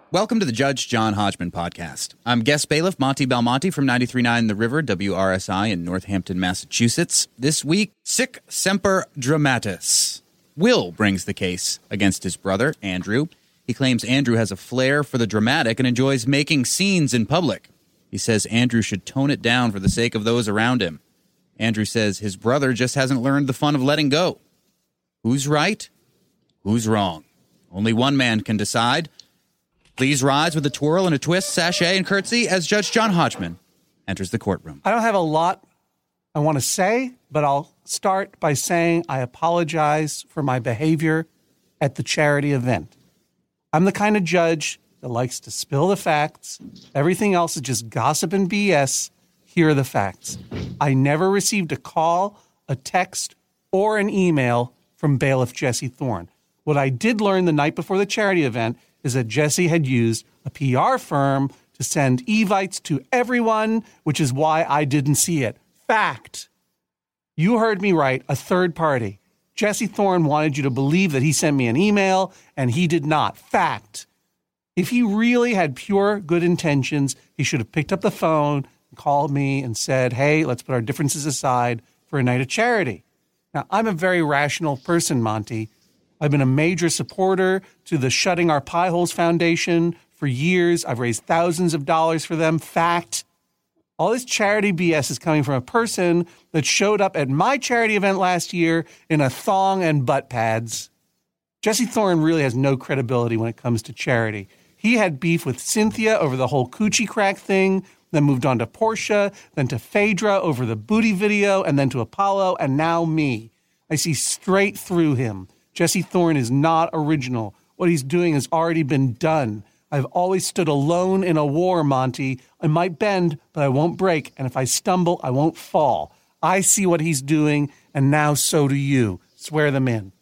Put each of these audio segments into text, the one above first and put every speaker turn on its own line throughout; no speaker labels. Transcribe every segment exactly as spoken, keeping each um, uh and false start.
Welcome to the Judge John Hodgman podcast. I'm guest bailiff Monty Belmonte from ninety-three point nine The River, W R S I in Northampton, Massachusetts. This week, Sic Semper Dramatis. Will brings the case against his brother, Andrew. He claims Andrew has a flair for the dramatic and enjoys making scenes in public. He says Andrew should tone it down for the sake of those around him. Andrew says his brother just hasn't learned the fun of letting go. Who's right? Who's wrong? Only one man can decide. Please rise with a twirl and a twist, sachet, and curtsy as Judge John Hodgman enters the courtroom.
I don't have a lot I want to say, but I'll start by saying I apologize for my behavior at the charity event. I'm the kind of judge that likes to spill the facts. Everything else is just gossip and B S. Here are the facts. I never received a call, a text, or an email from bailiff Jesse Thorne. What I did learn the night before the charity event is that Jesse had used a P R firm to send evites to everyone, which is why I didn't see it. Fact. You heard me right, a third party. Jesse Thorne wanted you to believe that he sent me an email, and he did not. Fact. If he really had pure good intentions, he should have picked up the phone, and called me, and said, hey, let's put our differences aside for a night of charity. Now, I'm a very rational person, Monty. I've been a major supporter to the Shutting Our Pie Holes Foundation for years. I've raised thousands of dollars for them. Fact. All this charity B S is coming from a person that showed up at my charity event last year in a thong and butt pads. Jesse Thorne really has no credibility when it comes to charity. He had beef with Cynthia over the whole coochie crack thing, then moved on to Portia, then to Phaedra over the booty video, and then to Apollo, and now me. I see straight through him. Jesse Thorne is not original. What he's doing has already been done. I've always stood alone in a war, Monty. I might bend, but I won't break. And if I stumble, I won't fall. I see what he's doing, and now so do you. Swear them in.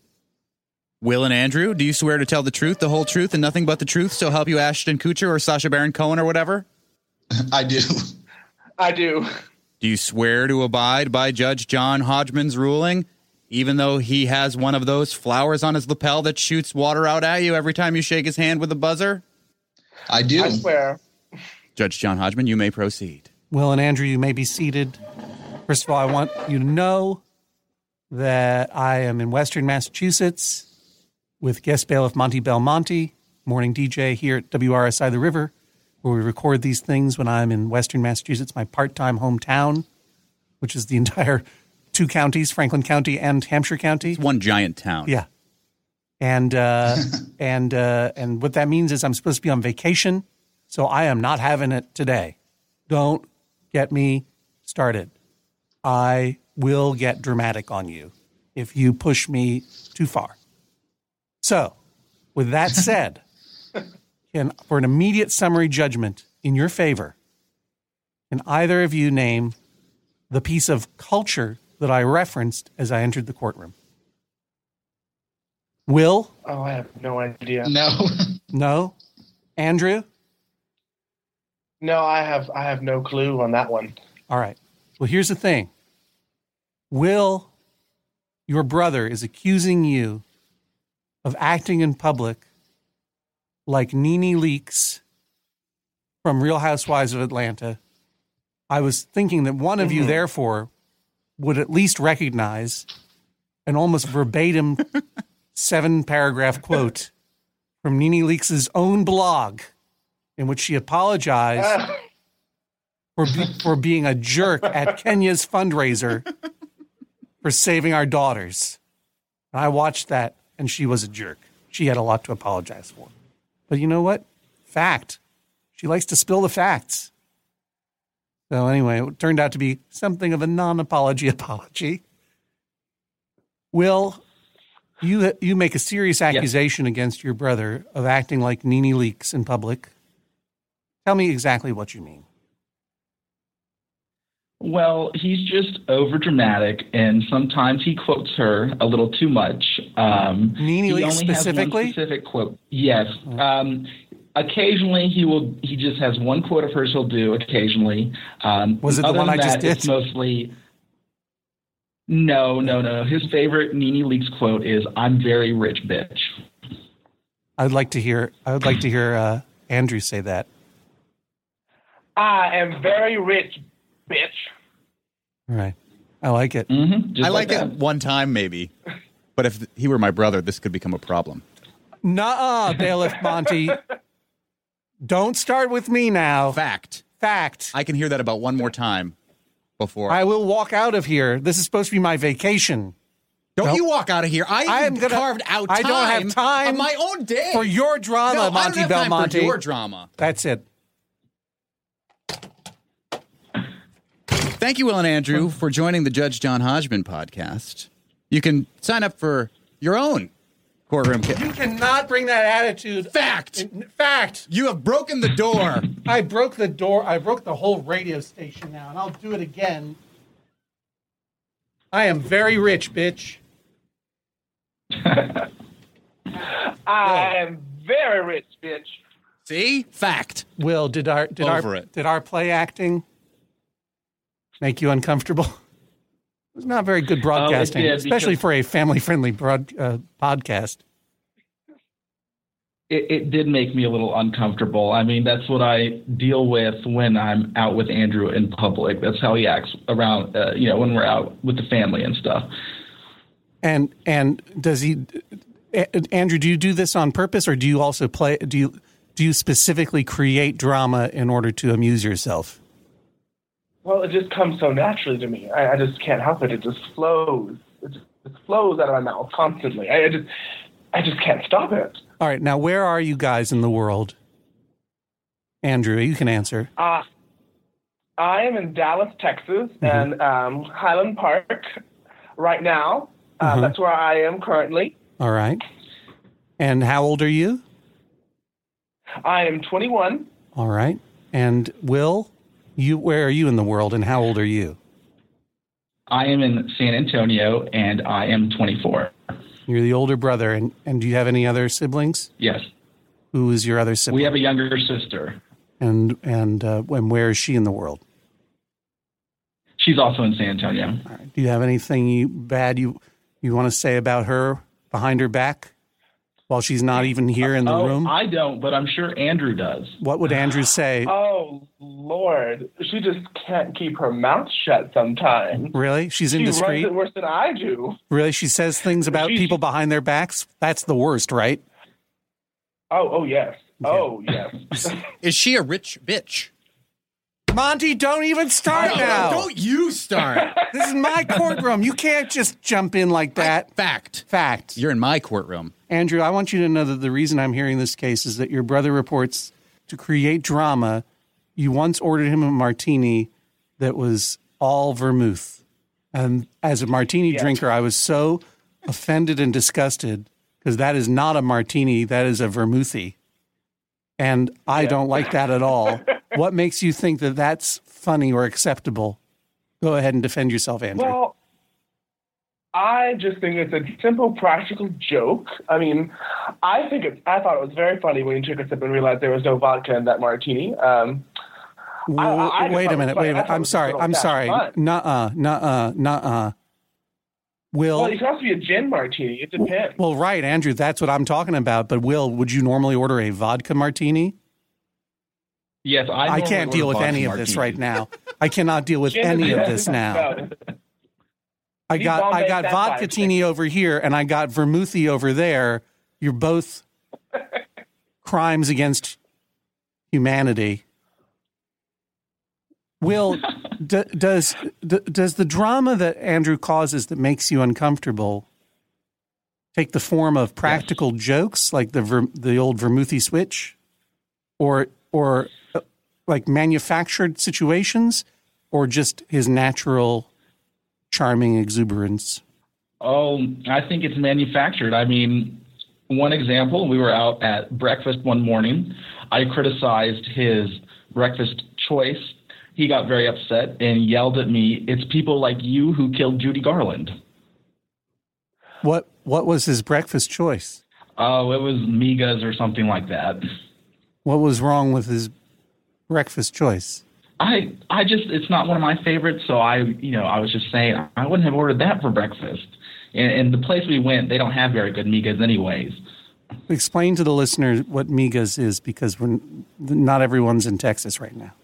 Will and Andrew, do you swear to tell the truth, the whole truth, and nothing but the truth, so help you Ashton Kutcher or Sacha Baron Cohen or whatever?
I do.
I do.
Do you swear to abide by Judge John Hodgman's ruling, even though he has one of those flowers on his lapel that shoots water out at you every time you shake his hand with a buzzer?
I do.
I swear.
Judge John Hodgman, you may proceed.
Will and Andrew, you may be seated. First of all, I want you to know that I am in Western Massachusetts with guest bailiff Monty Belmonte, morning D J here at W R S I The River, where we record these things when I'm in Western Massachusetts, my part-time hometown, which is the entire two counties, Franklin County and Hampshire County.
It's one giant town.
Yeah. And uh, and uh, and what that means is I'm supposed to be on vacation, so I am not having it today. Don't get me started. I will get dramatic on you if you push me too far. So, with that said, can, for an immediate summary judgment in your favor, can either of you name the piece of culture that I referenced as I entered the courtroom? Will?
Oh, I have no idea.
No.
No? Andrew?
No, I have I have no clue on that one.
All right. Well, here's the thing. Will, your brother, is accusing you of acting in public like Nene Leakes from Real Housewives of Atlanta. I was thinking that one of mm-hmm. you, therefore, would at least recognize an almost verbatim seven-paragraph quote from Nene Leakes' own blog in which she apologized uh. for, be, for being a jerk at Kenya's fundraiser for saving our daughters. And I watched that, and she was a jerk. She had a lot to apologize for. But you know what? Fact. She likes to spill the facts. So anyway, it turned out to be something of a non-apology apology. Will, you you make a serious accusation yes. against your brother of acting like Nene Leakes in public. Tell me exactly what you mean.
Well, he's just over-dramatic, and sometimes he quotes her a little too much. Um,
Nene Leakes specifically?
Has one specific quote. Yes. Um, occasionally, he will. He just has one quote of hers he'll do occasionally. Um,
Was it the one I just did?
It's mostly... No, no, no. His favorite Nene Leakes quote is, "I'm very rich, bitch."
I'd like to hear. I would like to hear uh, Andrew say that.
I am very rich, bitch.
All right. I like it.
Mm-hmm,
I like, like it one time, maybe. But if he were my brother, this could become a problem.
Nuh-uh, Bailiff Monty. Don't start with me now.
Fact.
Fact.
I can hear that about one more time before.
I will walk out of here. This is supposed to be my vacation.
Don't
Nope.
you walk out of here. I,
I am gonna,
carved out time
I don't have time
on my own day.
for your drama,
no,
Monty
I don't have time
Belmonte.
for your drama.
That's it.
Thank you, Will and Andrew, for joining the Judge John Hodgman podcast. You can sign up for your own courtroom. Ca-
You cannot bring that attitude.
Fact.
In, fact.
You have broken the door.
I broke the door. I broke the whole radio station now, and I'll do it again. I am very rich, bitch.
I am very rich, bitch.
See? Fact.
Will, did our did
Over
our
it.
did our play acting make you uncomfortable? It was not very good broadcasting,
did,
especially
because-
for a family-friendly broad, uh, podcast.
It, it did make me a little uncomfortable. I mean, that's what I deal with when I'm out with Andrew in public. That's how he acts around, uh, you know, when we're out with the family and stuff.
And and does he, A- Andrew? Do you do this on purpose, or do you also play? Do you do you specifically create drama in order to amuse yourself?
Well, it just comes so naturally to me. I, I just can't help it. It just flows. It just it flows out of my mouth constantly. I, I just I just can't stop it.
All right, now where are you guys in the world? Andrew, you can answer.
Uh, I am in Dallas, Texas,
Mm-hmm.
and um, Highland Park right now. Uh,
Mhm.
That's where I am currently.
All right. And how old are you?
I am twenty-one.
All right. And Will, you where are you in the world, and how old are you?
I am in San Antonio, and I am twenty-four.
You're the older brother, and, and do you have any other siblings?
Yes.
Who is your other sibling?
We have a younger sister.
And and uh, and where is she in the world?
She's also in San Antonio.
All right. Do you have anything you, bad you you want to say about her behind her back while she's not even here in the
oh,
room?
I don't, but I'm sure Andrew does.
What would Andrew say?
Oh, Lord. She just can't keep her mouth shut sometimes.
Really? She's
She runs
indiscreet?
it worse than I do.
Really? She says things about
She-
people behind their backs? That's the worst, right?
Oh, oh, yes. Oh, yes.
Is she a rich bitch?
Monty, don't even start now.
Don't you start.
This is my courtroom. You can't just jump in like that.
Fact.
Fact.
You're in my courtroom.
Andrew, I want you to know that the reason I'm hearing this case is that your brother reports to create drama. You once ordered him a martini that was all vermouth. And as a martini
Yes.
drinker, I was so offended and disgusted because that is not a martini, that is a vermouthie. And I
Yeah.
don't like that at all. What makes you think that that's funny or acceptable? Go ahead and defend yourself, Andrew.
Well, I just think it's a simple, practical joke. I mean, I think it, I thought it was very funny when you took a sip and realized there was no vodka in that martini. Um,
W-
I- I- I
wait
thought
a
it
minute,
was
wait a
funny. I
minute.
thought it
I'm
was
sorry.
just
I'm
old-fashioned
sorry.
fun.
Nuh-uh, nuh-uh, nuh-uh. Will,
well, it can also be a gin martini. It depends.
well, right, Andrew, that's what I'm talking about. But Will, would you normally order a vodka martini?
Yes, I,
I
normally
can't deal with
order
any
vodka
of this
martinis.
right now. I cannot deal with
Gin
any
is-
of this now.
No.
I
These
got I
Bombay
got
Sapphires
vodka-tini over here, and I got vermouthie over there. You're both crimes against humanity. Will, d- does d- does the drama that Andrew causes that makes you uncomfortable take the form of practical jokes, like the ver- the old vermouthie switch, or or uh, like manufactured situations, or just his natural charming exuberance?
Oh, I think it's manufactured. I mean, one example, we were out at breakfast one morning. I criticized his breakfast choice. He got very upset and yelled at me, "It's people like you who killed Judy Garland."
What what was his breakfast choice?
Oh, it was migas or something like that.
What was wrong with his breakfast choice?
I I just it's not one of my favorites, so I you know I was just saying I wouldn't have ordered that for breakfast. And, and the place we went, they don't have very good migas anyways.
Explain to the listeners what migas is, because we're, not everyone's in Texas right now.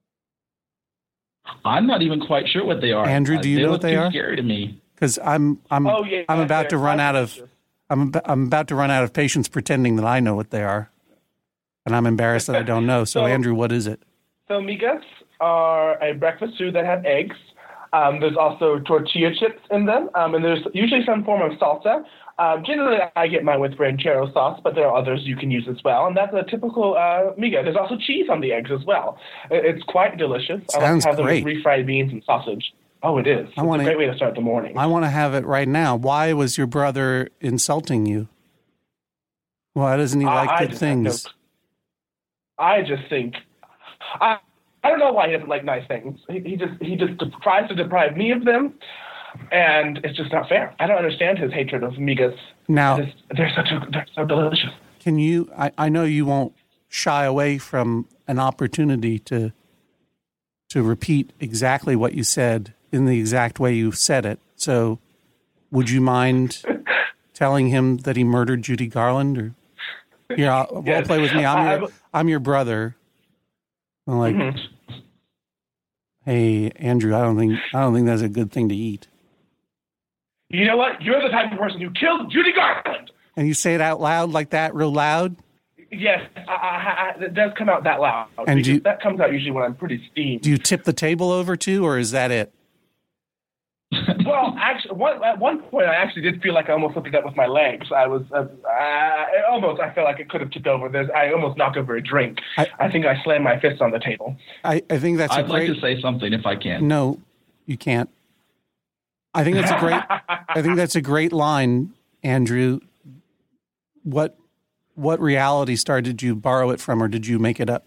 I'm not even quite sure what they are.
Andrew, do you
they
know
look
what they
too
are?
Scary to me.
Because I'm I'm
Oh, yeah,
I'm about to
they're
run out of
delicious.
I'm ab- I'm about to run out of patience pretending that I know what they are, and I'm embarrassed that I don't know. So,
So-
Andrew, what is it?
So migas are a breakfast food that have eggs. Um, there's also tortilla chips in them, um, and there's usually some form of salsa. Um, generally, I get mine with ranchero sauce, but there are others you can use as well, and that's a typical uh, miga. There's also cheese on the eggs as well. It- It's quite delicious. I like
Sounds
to have them
great.
with refried beans and sausage. Oh, it is. It's
wanna-
a great way to start the morning.
I want to have it right now. Why was your brother insulting you? Why doesn't he
I-
like
I
good
just have no-
things?
I just think I I don't know why he doesn't like nice things. He, he just he just tries to deprive me of them, and it's just not fair. I don't understand his hatred of migas.
Now,
Just- they're such a, they're so delicious.
can you? I, I know you won't shy away from an opportunity to to repeat exactly what you said in the exact way you said it. So, would you mind telling him that he murdered Judy Garland? Or here, I'll, role
Yes.
play with me. I'm
I-
your I'm your brother. I'm like,
Mhm.
hey, Andrew, I don't think I don't think that's a good thing to eat.
You know what? You're the type of person who killed Judy Garland.
And you say it out loud like that, real loud.
Yes, I, I, I, it does come out that loud.
And
because
do you-
that comes out usually when I'm pretty steamed.
Do you tip the table over too, or is that it?
Well, actually, one, at one point, I actually did feel like I almost lifted up with my legs. I was uh, I, almost. I felt like it could have tipped over. There's, I almost knocked over a drink.
I-
I, think I slammed my fist on the table.
I, I think that's a
I'd like
great.
to say something if I can.
No, you can't. I think that's a great. I think that's a great line, Andrew. What what reality star did you borrow it from, or did you make it up?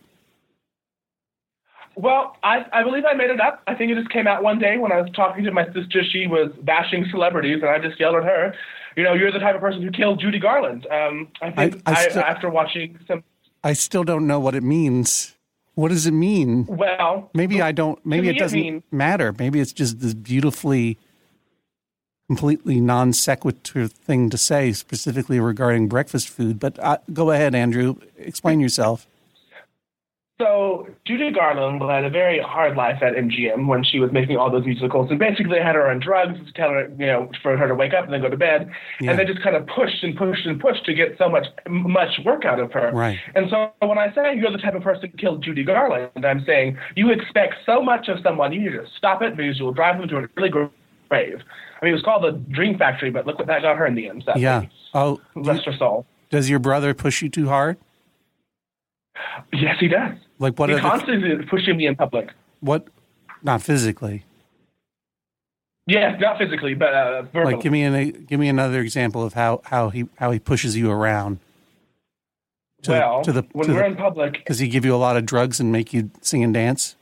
Well, I, I believe I made it up. I think it just came out one day when I was talking to my sister. She was bashing celebrities, and I just yelled at her, you know, you're the type of person who killed Judy Garland. Um, I think
I- I
I,
still-
after watching some,
I still don't know what it means. What does it mean?
well,
Maybe I don't. Maybe
me
it
it
doesn't
means-
matter. Maybe it's just this beautifully, completely non sequitur thing to say, specifically regarding breakfast food. But uh, go ahead, Andrew. Explain yourself.
So Judy Garland led a very hard life at M G M when she was making all those musicals, and basically they had her on drugs to tell her, you know, for her to wake up and then go to bed,
Yeah.
and they just kind of pushed and pushed and pushed to get so much much work out of her.
Right.
And so when I say you're the type of person who killed Judy Garland, I'm saying you expect so much of someone, you need to stop it because you'll drive them to a really grave. I mean, it was called the Dream Factory, but look what that got her in the end. Sadly.
Yeah. Oh, do you-
Rest her soul.
does your brother push you too hard?
Yes, he does.
Like what?
He
Are the,
constantly is pushing me in public.
what? Not physically.
Yes, not physically, but uh, verbally.
Like, give me an give me another example of how, how he how he pushes you around. To the-
well,
to the,
when
to
we're
the-
in public,
does he give you a lot of drugs and make you sing and dance?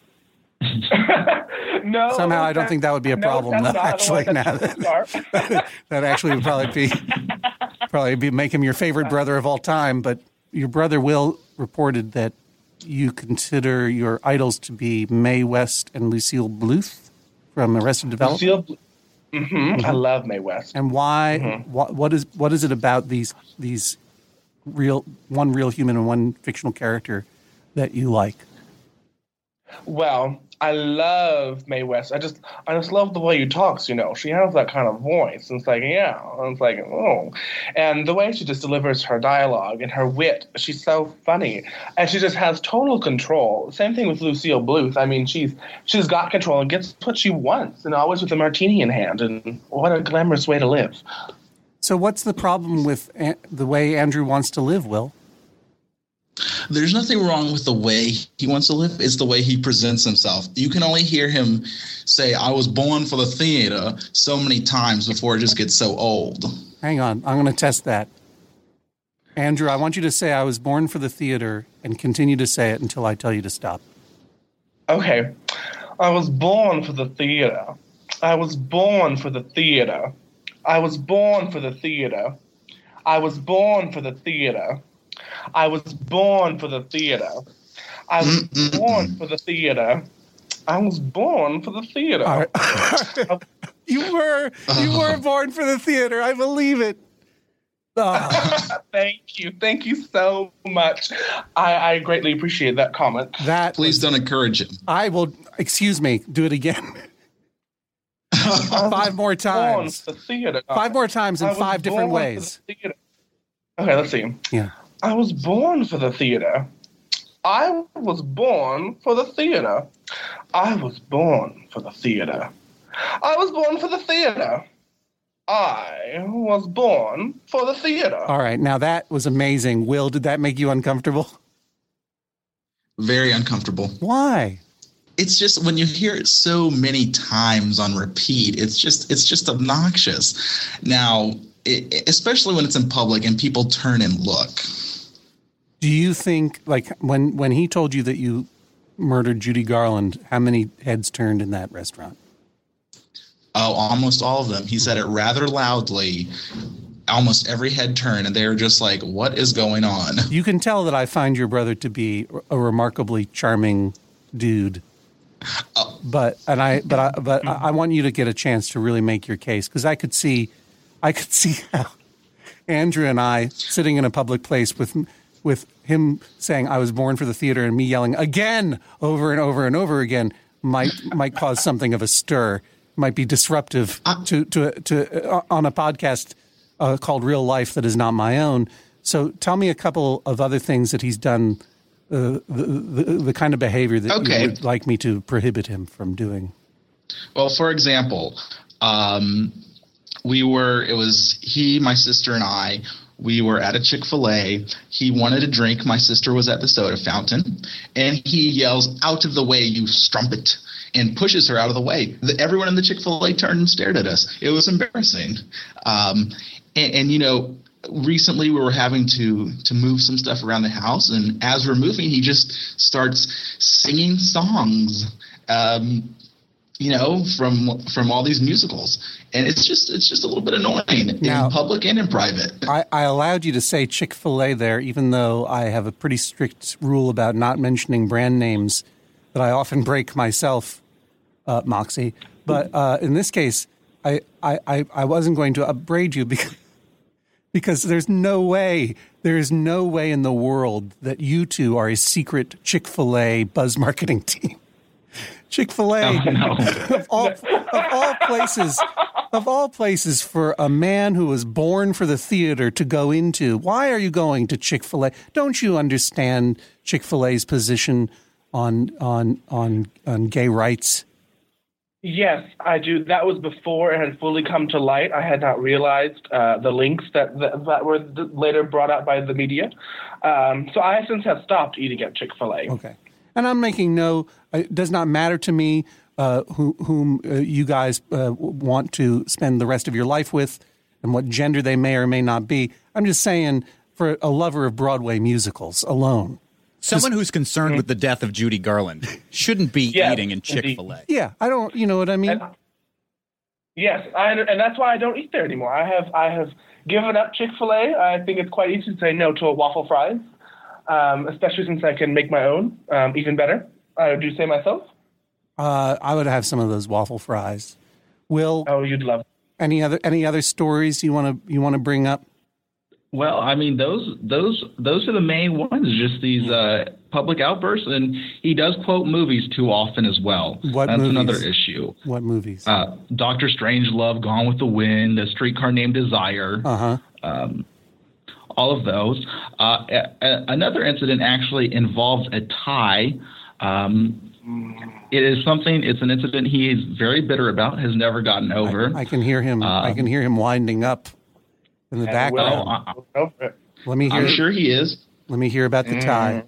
no.
Somehow, I don't think that would be a
no,
problem.
that's
though,
not,
actually,
otherwise
now
that's
that,
too sharp.
that actually would probably be probably be make him your favorite brother of all time. But your brother Will reported that you consider your idols to be Mae West and Lucille Bluth from Arrested Development.
Lucille, mm-hmm. I love Mae West.
And why?
Mm-hmm.
What, what is what is it about these these real one real human and one fictional character that you like?
Well, I love Mae West. I just, I just love the way she talks. You know, she has that kind of voice. And it's like, yeah, and it's like, oh, and the way she just delivers her dialogue and her wit. She's so funny, and she just has total control. Same thing with Lucille Bluth. I mean, she's she's got control and gets what she wants, and always with a martini in hand. And what a glamorous way to live.
So, what's the problem with An- the way Andrew wants to live, Will?
There's nothing wrong with the way he wants to live. It's the way he presents himself. You can only hear him say, I was born for the theater so many times before it just gets so old.
Hang on, I'm going to test that. Andrew, I want you to say I was born for the theater and continue to say it until I tell you to stop.
Okay. I was born for the theater. I was born for the theater. I was born for the theater. I was born for the theater. I was born for the theater. I was
Mm-mm-mm.
born for the theater. I was born for the theater.
All right. you were you were born for the theater. I believe it. Oh,
Thank you. Thank you so much. I, I greatly appreciate that comment.
that
Please don't encourage him.
I will. Excuse me. Do it again. Five more
Born
times.
for the theater.
Five more times in
I was
five different
born for
ways.
the theater. Okay, let's see.
Yeah.
I was born for the theater. I was born for the theater. I was born for the theater. I was born for the theater. I was born for the theater.
All right. Now that was amazing. Will, did that make you uncomfortable?
Very uncomfortable.
Why?
It's just when you hear it so many times on repeat, it's just it's just obnoxious. Now, it, especially when it's in public and people turn and look.
Do you think, like, when, when he told you that you murdered Judy Garland, how many heads turned in that restaurant?
Oh, almost all of them. He said it rather loudly. Almost every head turned, and they were just like, what is going on?
You can tell that I find your brother to be a remarkably charming dude.
Oh.
But and I but I but I want you to get a chance to really make your case, because I could see I could see how Andrew and I sitting in a public place with with him saying I was born for the theater and me yelling again over and over and over again might might cause something of a stir, might be disruptive to to to uh, on a podcast uh, called Real Life that is not my own. So tell me a couple of other things that he's done. Uh, the, the the kind of behavior that
Okay.
you would like me to prohibit him from doing.
Well, for example, um, we were, it was he, my sister, and I, we were at a Chick-fil-A. He wanted a drink. My sister was at the soda fountain. And he yells, "Out of the way, you strumpet," and pushes her out of the way. The, everyone in the Chick-fil-A turned and stared at us. It was embarrassing. Um, and, and, you know, recently we were having to to move some stuff around the house, and as we're moving, he just starts singing songs, um, you know, from from all these musicals, and it's just it's just a little bit annoying
Now,
in public and in private.
I, I allowed you to say Chick-fil-A there, even though I have a pretty strict rule about not mentioning brand names that I often break myself, uh, Moxie. But uh, in this case, I, I, I, I wasn't going to upbraid you because. Because there's no way, there is no way in the world that you two are a secret Chick-fil-A buzz marketing team. Chick-fil-A,
Oh, no.
of all of all places, of all places for a man who was born for the theater to go into. Why are you going to Chick-fil-A? Don't you understand Chick-fil-A's position on on on on gay rights?
Yes, I do. That was before it had fully come to light. I had not realized uh, the links that, that that were th- later brought out by the media. Um, so I since have stopped eating at Chick-fil-A.
Okay. And I'm making no, it does not matter to me uh, who, whom uh, you guys uh, want to spend the rest of your life with and what gender they may or may not be. I'm just saying, for a lover of Broadway musicals alone.
Someone who's concerned with the death of Judy Garland shouldn't be
Yes,
eating in Chick-fil-A.
Yeah, I don't, you know what I mean?
And, yes, I, and that's why I don't eat there anymore. I have I have given up Chick-fil-A. I think it's quite easy to say no to a waffle fries, um, especially since I can make my own um, even better. I do say myself.
Uh, I would have some of those waffle fries. Will,
Oh, you'd love it.
any other any other stories you want to you want to bring up?
Well, I mean, those those those are the main ones. Just these uh, public outbursts, and he does quote movies too often as well.
What
That's
movies?
another issue.
What movies?
Uh, Doctor Strangelove, Gone with the Wind, A Streetcar Named Desire.
Uh huh.
Um, all of those. Uh, a, a, another incident actually involves a tie. Um, it is something. It's an incident he is very bitter about. Has never gotten over.
I, I can hear him. I
Um,
can hear him winding up in the
And
background.
well, I-
we'll go for it.
let me hear.
I'm sure he is.
Let me hear about the tie.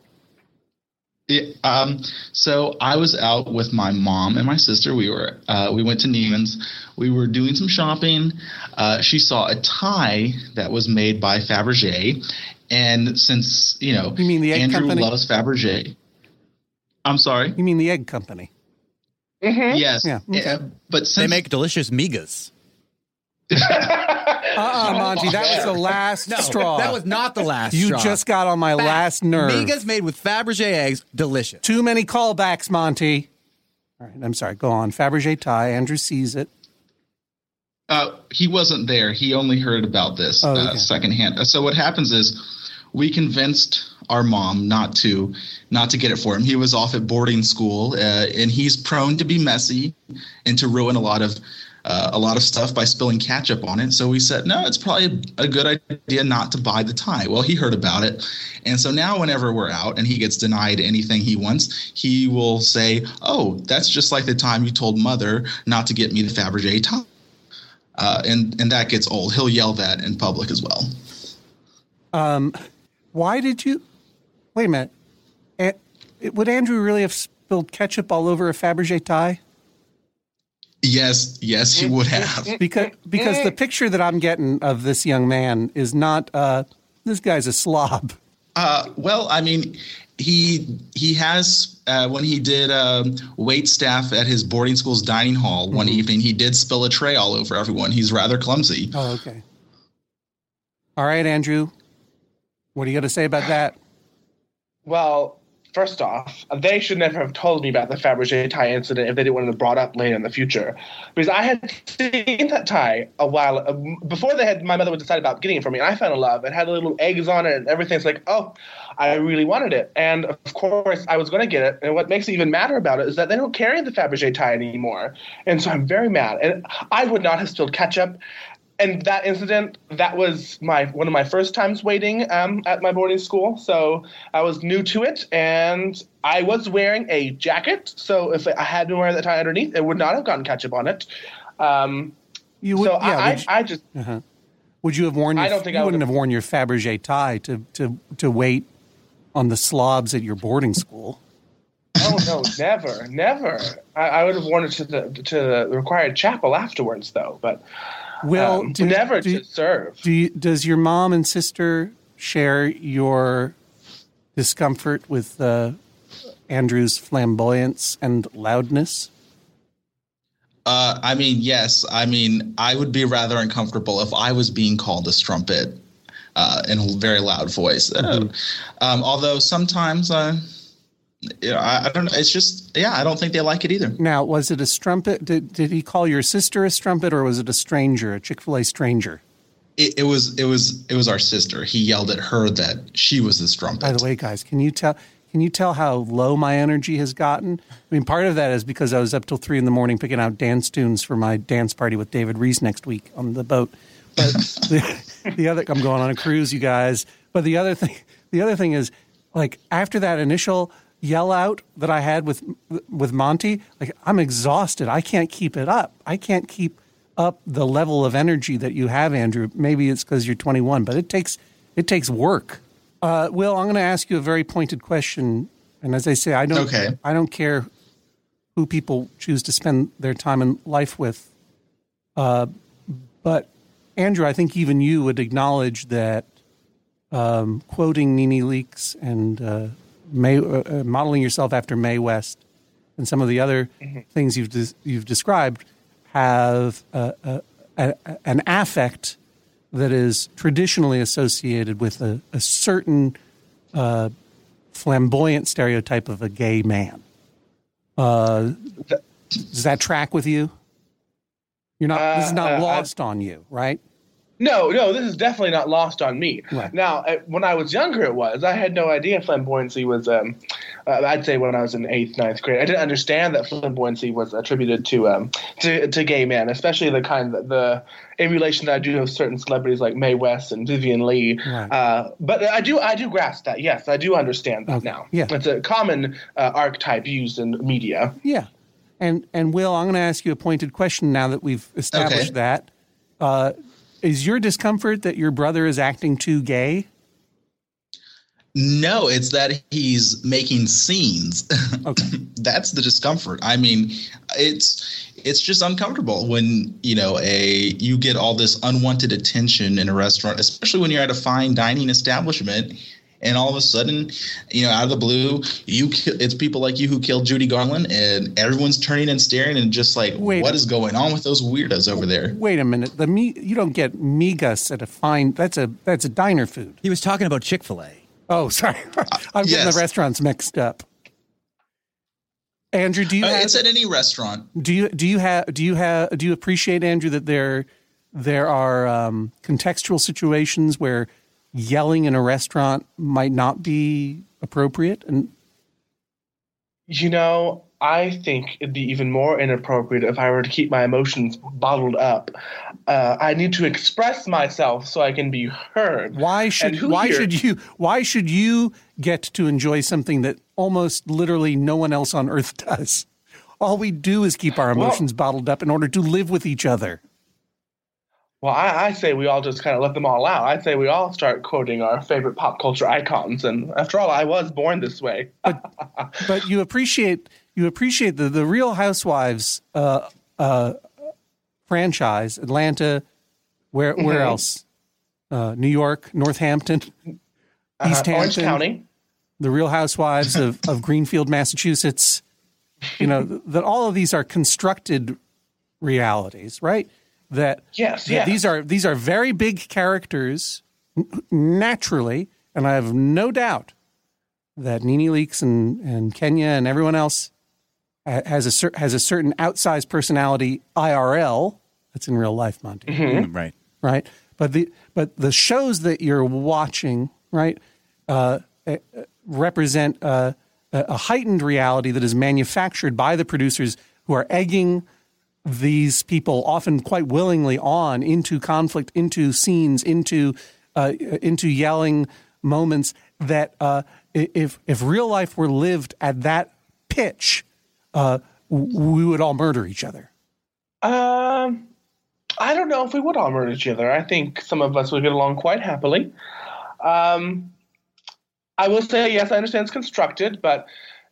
It, um, so I was out with my mom and my sister. We were uh, we went to Neiman's. We were doing some shopping. Uh, she saw a tie that was made by Fabergé, and since you know,
You mean the egg
Andrew
company?
loves Fabergé. I'm sorry.
You mean the egg company?
Yes.
Yeah, okay.
Uh, but since
They make delicious migas.
Uh-uh, Monty, that was the last
No,
straw.
that was not the last
You
straw.
just got on my
Fact.
last nerve.
Migas made with Fabergé eggs, delicious.
Too many callbacks, Monty. All right, I'm sorry. Go on. Fabergé tie. Andrew sees it.
Uh, he wasn't there. He only heard about this
oh, okay.
uh, secondhand. So what happens is we convinced our mom not to not to get it for him. He was off at boarding school, uh, and he's prone to be messy and to ruin a lot of uh, a lot of stuff by spilling ketchup on it. So we said, no, it's probably a good idea not to buy the tie. Well, he heard about it, and so now whenever we're out and he gets denied anything he wants, he will say, "Oh, that's just like the time you told Mother not to get me the Fabergé tie." Uh, and, and that gets old. He'll yell that in public as well.
Um, why did you – wait a minute. A- would Andrew really have spilled ketchup all over a Fabergé tie?
Yes, yes, he would have.
Because because the picture that I'm getting of this young man is not uh, – this guy's a slob.
Uh, well, I mean – He he has uh, when he did um, wait staff at his boarding school's dining hall one mm-hmm. evening, he did spill a tray all over everyone. He's rather clumsy.
Oh, okay. All right, Andrew. What are you going to say about that?
Well, first off, they should never have told me about the Fabergé tie incident if they didn't want to brought up later in the future. Because I had seen that tie a while uh, before they had my mother would decide about getting it for me. And I fell in love. It had little eggs on it and everything. It's like, oh, I really wanted it. And of course, I was going to get it. And what makes it even madder about it is that they don't carry the Fabergé tie anymore. And so I'm very mad. And I would not have spilled ketchup. And that incident, that was my one of my first times waiting um, at my boarding school. So I was new to it, and I was wearing a jacket. So if I had been wearing that tie underneath, it would not have gotten ketchup on it. Um,
you would,
so
yeah,
I,
would you,
I, I just
uh-huh. would you have worn? Your,
I don't think
you
I
wouldn't
have
have worn your Fabergé tie to to to wait on the slobs at your boarding school.
Oh no, never, never. I, I would have worn it to the to the required chapel afterwards, though. But.
Well,
um,
do,
never
do,
to serve.
Do you, does your mom and sister share your discomfort with uh, Andrew's flamboyance and loudness?
Uh, I mean, yes. I mean, I would be rather uncomfortable if I was being called a strumpet uh, in a very loud voice. Mm-hmm. Uh, um, although sometimes, uh, you know, I, I don't know. It's just, yeah, I don't think they like it either.
Now, was it a strumpet? Did, did he call your sister a strumpet, or was it a stranger, a Chick-fil-A stranger?
It, it was, it was, it was our sister. He yelled at her that she was the strumpet.
By the way, guys, can you tell? Can you tell how low my energy has gotten? I mean, part of that is because I was up till three in the morning picking out dance tunes for my dance party with David Reese next week on the boat. But the, the other, I'm going on a cruise, you guys. But the other thing, the other thing is, like, after that initial yell out that I had with with Monty, like, I'm exhausted. I can't keep it up. I can't keep up the level of energy that you have, Andrew. Maybe it's because you're twenty-one, but it takes it takes work. Uh, Will, I'm going to ask you a very pointed question, and as I say, I don't
okay.
I don't care who people choose to spend their time in life with, uh, but Andrew, I think even you would acknowledge that um, quoting Nene Leakes and uh, May, uh, modeling yourself after Mae West and some of the other mm-hmm. things you've de- you've described have a, a, a, an affect that is traditionally associated with a, a certain uh, flamboyant stereotype of a gay man. Uh, does that track with you? You're not. Uh, this is not uh, lost I, on you, right?
No, no, this is definitely not lost on me.
Right.
Now, when I was younger, it was. I had no idea flamboyancy was, um, uh, I'd say when I was in eighth, ninth grade. I didn't understand that flamboyancy was attributed to um, to, to gay men, especially the kind that the emulation that I do of certain celebrities like Mae West and Vivian Lee. Right. Uh, but I do I do grasp that, yes. I do understand that okay. now.
Yeah.
It's a common uh, archetype used in media.
Yeah. And, and Will, I'm going to ask you a pointed question now that we've established
okay.
that. Uh, Is your discomfort that your brother is acting too gay?
No, it's that he's making scenes.
Okay.
That's the discomfort. I mean, it's it's just uncomfortable when, you know, a you get all this unwanted attention in a restaurant, especially when you're at a fine dining establishment. And all of a sudden, you know, out of the blue, you it's people like you who killed Judy Garland, and everyone's turning and staring and just like, wait what a, is going on with those weirdos over there?
Wait a minute, the me you don't get migas at a fine. That's a that's a diner food.
He was talking about Chick-fil-A.
Oh, sorry, I'm getting yes. the restaurants mixed up. Andrew, do you?
Uh,
have,
it's at any restaurant.
Do you do you have do you have do you appreciate, Andrew, that there there are um, contextual situations where yelling in a restaurant might not be appropriate? And
You know, I think it'd be even more inappropriate if I were to keep my emotions bottled up. Uh, I need to express myself so I can be heard.
why should
And who
why
here-
should you why should you get to enjoy something that almost literally no one else on earth does? All we do is keep our emotions bottled up in order to live with each other.
Well, I, I say we all just kind of let them all out. I say we all start quoting our favorite pop culture icons. And after all, I was born this way.
But you appreciate you appreciate the the Real Housewives uh, uh, franchise, Atlanta. Where where
Mhm.
else? Uh, New York, Northampton,
Uh,
East
Orange
Hampton,
County.
the Real Housewives of, of Greenfield, Massachusetts. You know that all of these are constructed realities, right? That
Yes,
that
yes.
these are these are very big characters n- naturally, and I have no doubt that Nene Leakes and, and Kenya and everyone else ha- has a cer- has a certain outsized personality I R L. That's in real life, Monty.
Mm, right.
Right? But the but the shows that you're watching, right, uh, uh, represent uh, a, a heightened reality that is manufactured by the producers who are egging these people, often quite willingly, on into conflict, into scenes, into uh, into yelling moments that uh, if if real life were lived at that pitch, uh, we would all murder each other.
Um, I don't know if we would all murder each other. I think some of us would get along quite happily. Um, I will say, yes, I understand it's constructed, but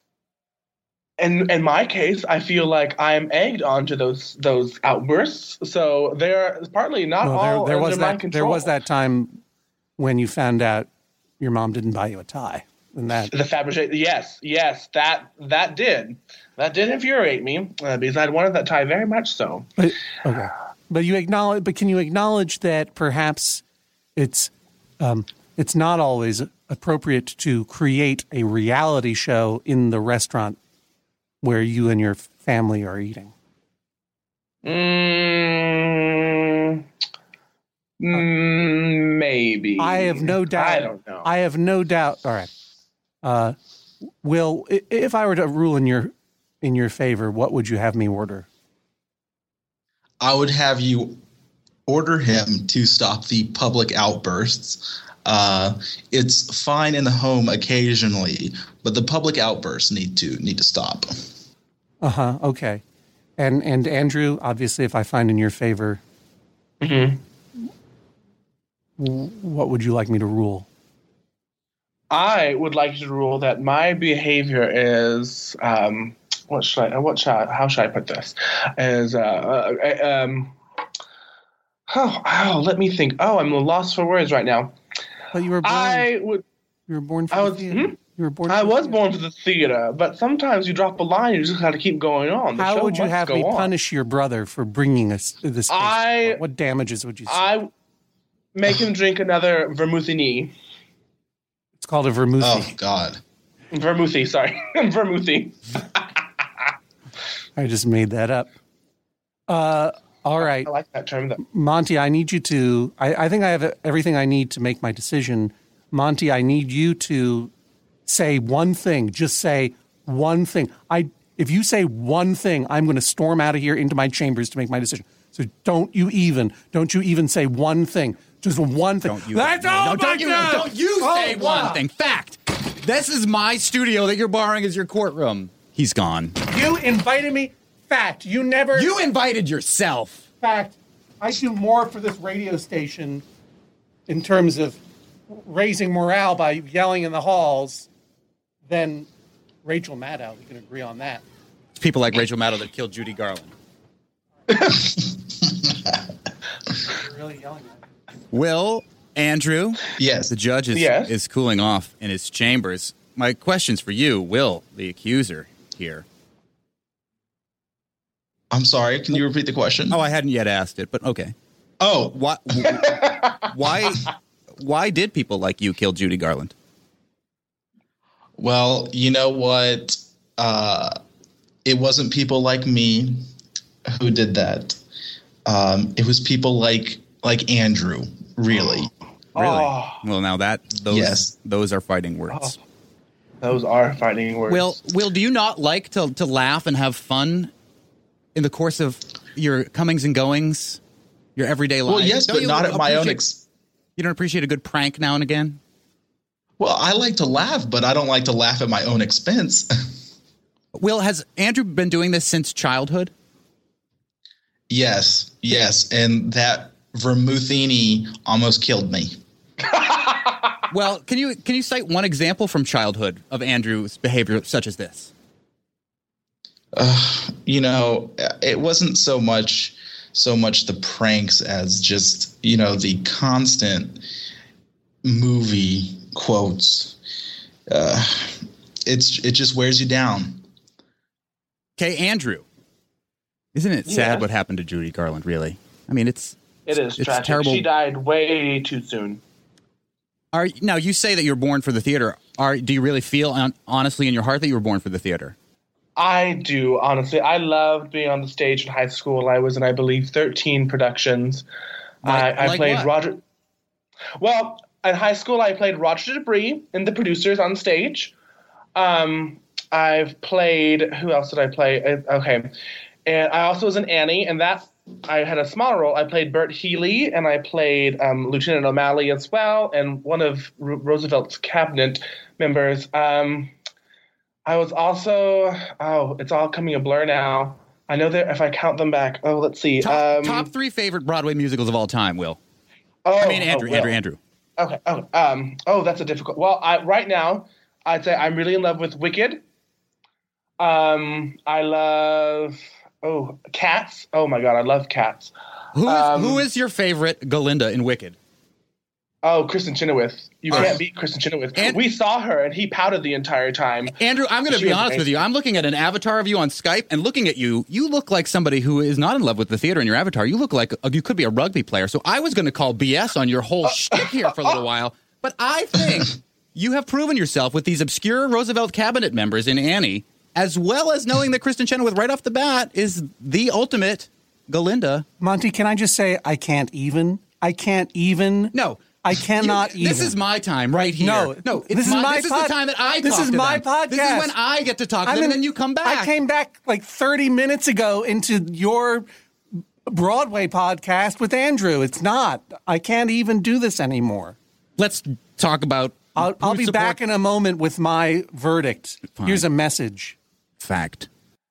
in in my case, I feel like I'm egged onto those those outbursts. So they're partly not
Well,
all
there, there
under
was
my
that.
control.
There was that time when you found out your mom didn't buy you a tie, and that
The Fabergé, yes, yes, that that did, that did infuriate me uh, because I'd wanted that tie very much so.
But, okay, but you acknowledge. But can you acknowledge that perhaps it's um, it's not always appropriate to create a reality show in the restaurant where you and your family are eating?
Mm, mm, maybe.
I have no doubt.
I don't know.
I have no doubt. All right, uh, Will, i- if I were to rule in your in your favor, what would you have me order?
I would have you order him to stop the public outbursts. Uh, it's fine in the home occasionally, but the public outbursts need to need to stop.
Uh huh. Okay. And and Andrew, obviously, if I find in your favor,
Mhm.
w- what would you like me to rule?
I would like to rule that my behavior is um, what should I what should I, how should I put this is uh, uh, um oh, oh let me think oh I'm lost for words right now.
But you were born.
I would
you were born for
I
the
was-
theater.
hmm?
You were born.
I
for the
was
theater.
born for the theater, but sometimes you drop a line, you just got to keep going on. The
How
show
would you
must
have
go
me
on.
punish your brother for bringing us this? case?
I-
What damages would you say?
I make him drink another vermouthini.
It's called a vermouth.
Oh God!
Vermouthi, sorry, vermouthi.
I just made that up. Uh, all right,
I like that term. That
Monty, I need you to. I, I think I have everything I need to make my decision. Monty, I need you to say one thing. Just say one thing. I. If you say one thing, I'm going to storm out of here into my chambers to make my decision. So don't you even. Don't you even say one thing. Just one thing.
Don't you?
That's
no,
all.
no,
my
don't you?
God!
Don't you
Oh,
say
wow.
one thing. Fact. This is my studio that you're borrowing as your courtroom. He's gone.
You invited me. Fact. You never.
You invited yourself.
Fact. I do more for this radio station in terms of raising morale by yelling in the halls than Rachel Maddow. We can agree on that.
It's people like Rachel Maddow that killed Judy Garland.
You're really yelling at me.
Will, Andrew,
Yes.
the judge is,
Yes.
is cooling off in his chambers. My question's for you, Will, the accuser here.
I'm sorry. Can you repeat the question?
Oh, I hadn't yet asked it, but okay.
Oh,
Why? why? Why did people like you kill Judy Garland?
well, you know what? Uh, it wasn't people like me who did that. Um, it was people like like Andrew, really.
Really?
Oh.
Well, now that those
Yes.
those are fighting words.
Oh. Those are fighting words.
Will, Will, do you not like to to laugh and have fun in the course of your comings and goings, your everyday life?
Well, yes,
Don't
but
you
not at my own
appreciate-
ex-
You don't appreciate a good prank now and again?
Well, I like to laugh, but I don't like to laugh at my own expense.
Will, has Andrew been doing this since childhood?
Yes, yes, and that Vermouthini almost killed me.
Well, can you can you cite one example from childhood of Andrew's behavior such as this?
Uh, you know, it wasn't so much so much the pranks as just, you know, the constant movie quotes. Uh, it's it just wears you down.
Okay, Andrew. Isn't it sad
Yeah.
what happened to Judy Garland, really? I mean, it's
it is
it's
tragic.
terrible.
She died way too soon.
Are now you say that you're born for the theater. Are do you really feel on, honestly in your heart that you were born for the theater?
I do, honestly. I loved being on the stage in high school. I was in, I believe, thirteen productions.
Like-
I, I
like
played
what?
Roger. Well, in high school, I played Roger Debris in The Producers on stage. Um, I've played, who else did I play? Uh, Okay. And I also was in Annie, and that I had a smaller role. I played Bert Healy, and I played um, Lieutenant O'Malley as well, and one of R- Roosevelt's cabinet members. Um, I was also, oh, it's all coming a blur now. I know that if I count them back, oh, let's see.
Top,
um,
top three favorite Broadway musicals of all time, Will.
oh,
I mean, Andrew,
oh, Will.
Andrew, Andrew.
Okay. Oh, um, oh, that's a difficult. Well, I, right now, I'd say I'm really in love with Wicked. Um, I love oh Cats. Oh my God, I love Cats.
Who is,
Um,
who is your favorite Galinda in Wicked?
Oh, Kristen Chenoweth. You
Oh.
can't beat Kristen Chenoweth.
And-
we saw her, and he pouted the entire time.
Andrew, I'm going to
She
be
was
honest with
amazing.
you. I'm looking at an avatar of you on Skype, and looking at you, you look like somebody who is not in love with the theater in your avatar. You look like a, you could be a rugby player. So I was going to call B S on your whole shtick here for a little while, but I think you have proven yourself with these obscure Roosevelt cabinet members in Annie, as well as knowing that Kristen Chenoweth right off the bat is the ultimate Galinda.
Monty, can I just say I can't even? I can't even.
No.
I cannot
You-
even.
This is my time right here.
No,
no, it's
this is my
This
pod-
is the time that I
This
talk
is
to
my
them. This is
podcast.
when I get to talk to
I'm
them,
in-
and then you come back.
I came back like thirty minutes ago into your Broadway podcast with Andrew. It's not. I can't even do this anymore.
Let's talk about.
I'll, I'll
who
be
support-
back in a moment with my verdict.
Fine.
Here's a message.
Fact.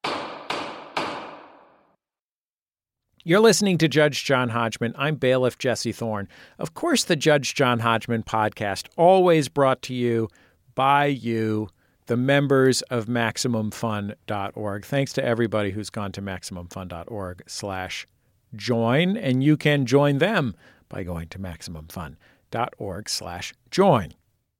You're listening to Judge John Hodgman. I'm bailiff Jesse Thorne. Of course, the Judge John Hodgman podcast, always brought to you by you, the members of Maximum Fun dot org. Thanks to everybody who's gone to Maximum Fun dot org slash join, and you can join them by going to Maximum Fun dot org slash join.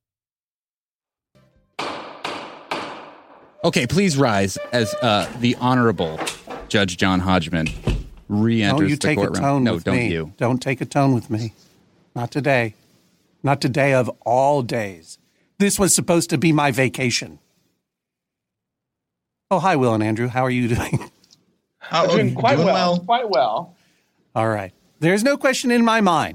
Okay, please rise as uh, the Honorable Judge John Hodgman re-enters
Don't you
the
take a
courtroom.
tone
no,
with
don't
me.
you?
Don't take a tone with me. Not today. Not today of all days. This was supposed to be my vacation. Oh, hi, Will and Andrew. How are you doing?
Oh,
Doing quite
doing
well, Quite well.
All right. There's no question in my mind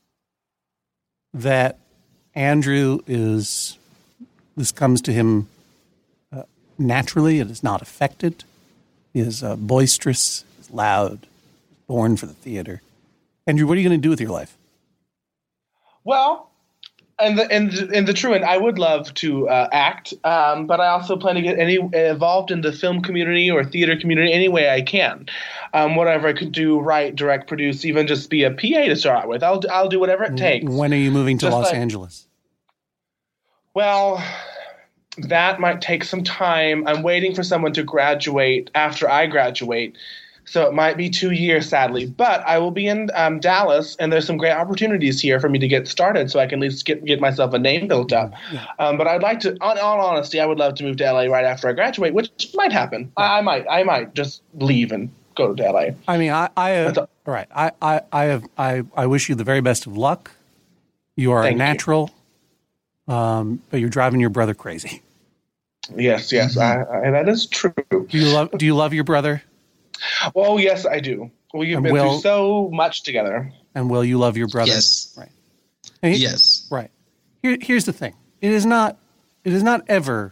that Andrew is, this comes to him uh, naturally. It is not affected. He is uh, boisterous, he's loud, born for the theater. Andrew, what are you going to do with your life?
Well, and the in the, in the true end, I would love to uh, act, um, but I also plan to get any involved in the film community or theater community any way I can. Um, whatever I could do, write, direct, produce, even just be a P A to start with. I'll I'll do whatever it takes.
When are you moving to
Just
Los
like-
Angeles?
Well, that might take some time. I'm waiting for someone to graduate after I graduate. So it might be two years, sadly. But I will be in um, Dallas, and there's some great opportunities here for me to get started so I can at least get, get myself a name built up. Um, but I'd like to, on all honesty, I would love to move to L A right after I graduate, which might happen. I, I might I might just leave and go to L A.
I mean, I, I have,
That's
all right. I, I, I have, I, I wish you the very best of luck. You are
Thank
a
you.
natural, um, but you're driving your brother crazy.
Yes, yes,
Mm-hmm.
I, I, that is true.
Do you love Do you love your brother?
Oh, yes, I do. We've
And
been
Will-
through so much together.
And will you love your brother?
Yes.
Right. And he-
Yes.
Right. Here, here's the thing. It is not. It is not ever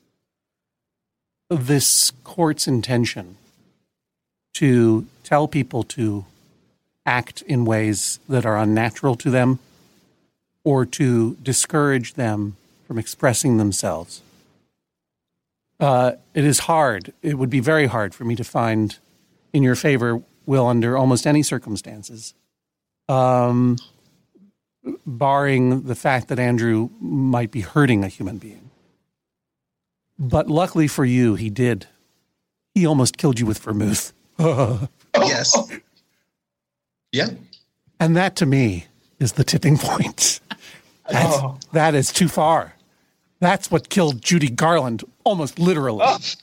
this court's intention to tell people to act in ways that are unnatural to them, or to discourage them from expressing themselves. Uh, it is hard. It would be very hard for me to find in your favor, Will, under almost any circumstances. Um, barring the fact that Andrew might be hurting a human being. But luckily for you, he did. He almost killed you with vermouth.
Yes. Yeah.
And that, to me, is the tipping point. That's,
Oh.
That is too far. That's what killed Judy Garland, almost literally.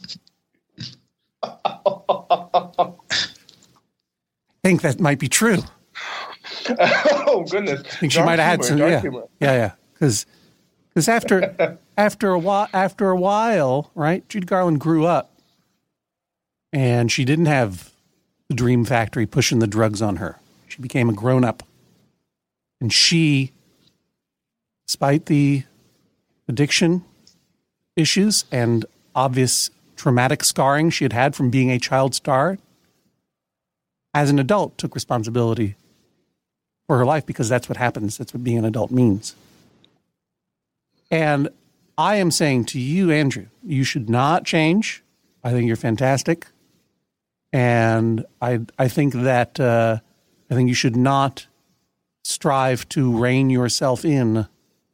I think that might be true.
Oh, goodness.
I think she might have had some. Yeah,
humor.
yeah, yeah. Because because after after a while, after a while, right? Judy Garland grew up, and she didn't have the Dream Factory pushing the drugs on her. She became a grown up, and she, despite the addiction issues and obvious traumatic scarring she had had from being a child star, as an adult, took responsibility for her life, because that's what happens. That's what being an adult means. And I am saying to you, Andrew, you should not change. I think you're fantastic. And I I think that uh, I think you should not strive to rein yourself in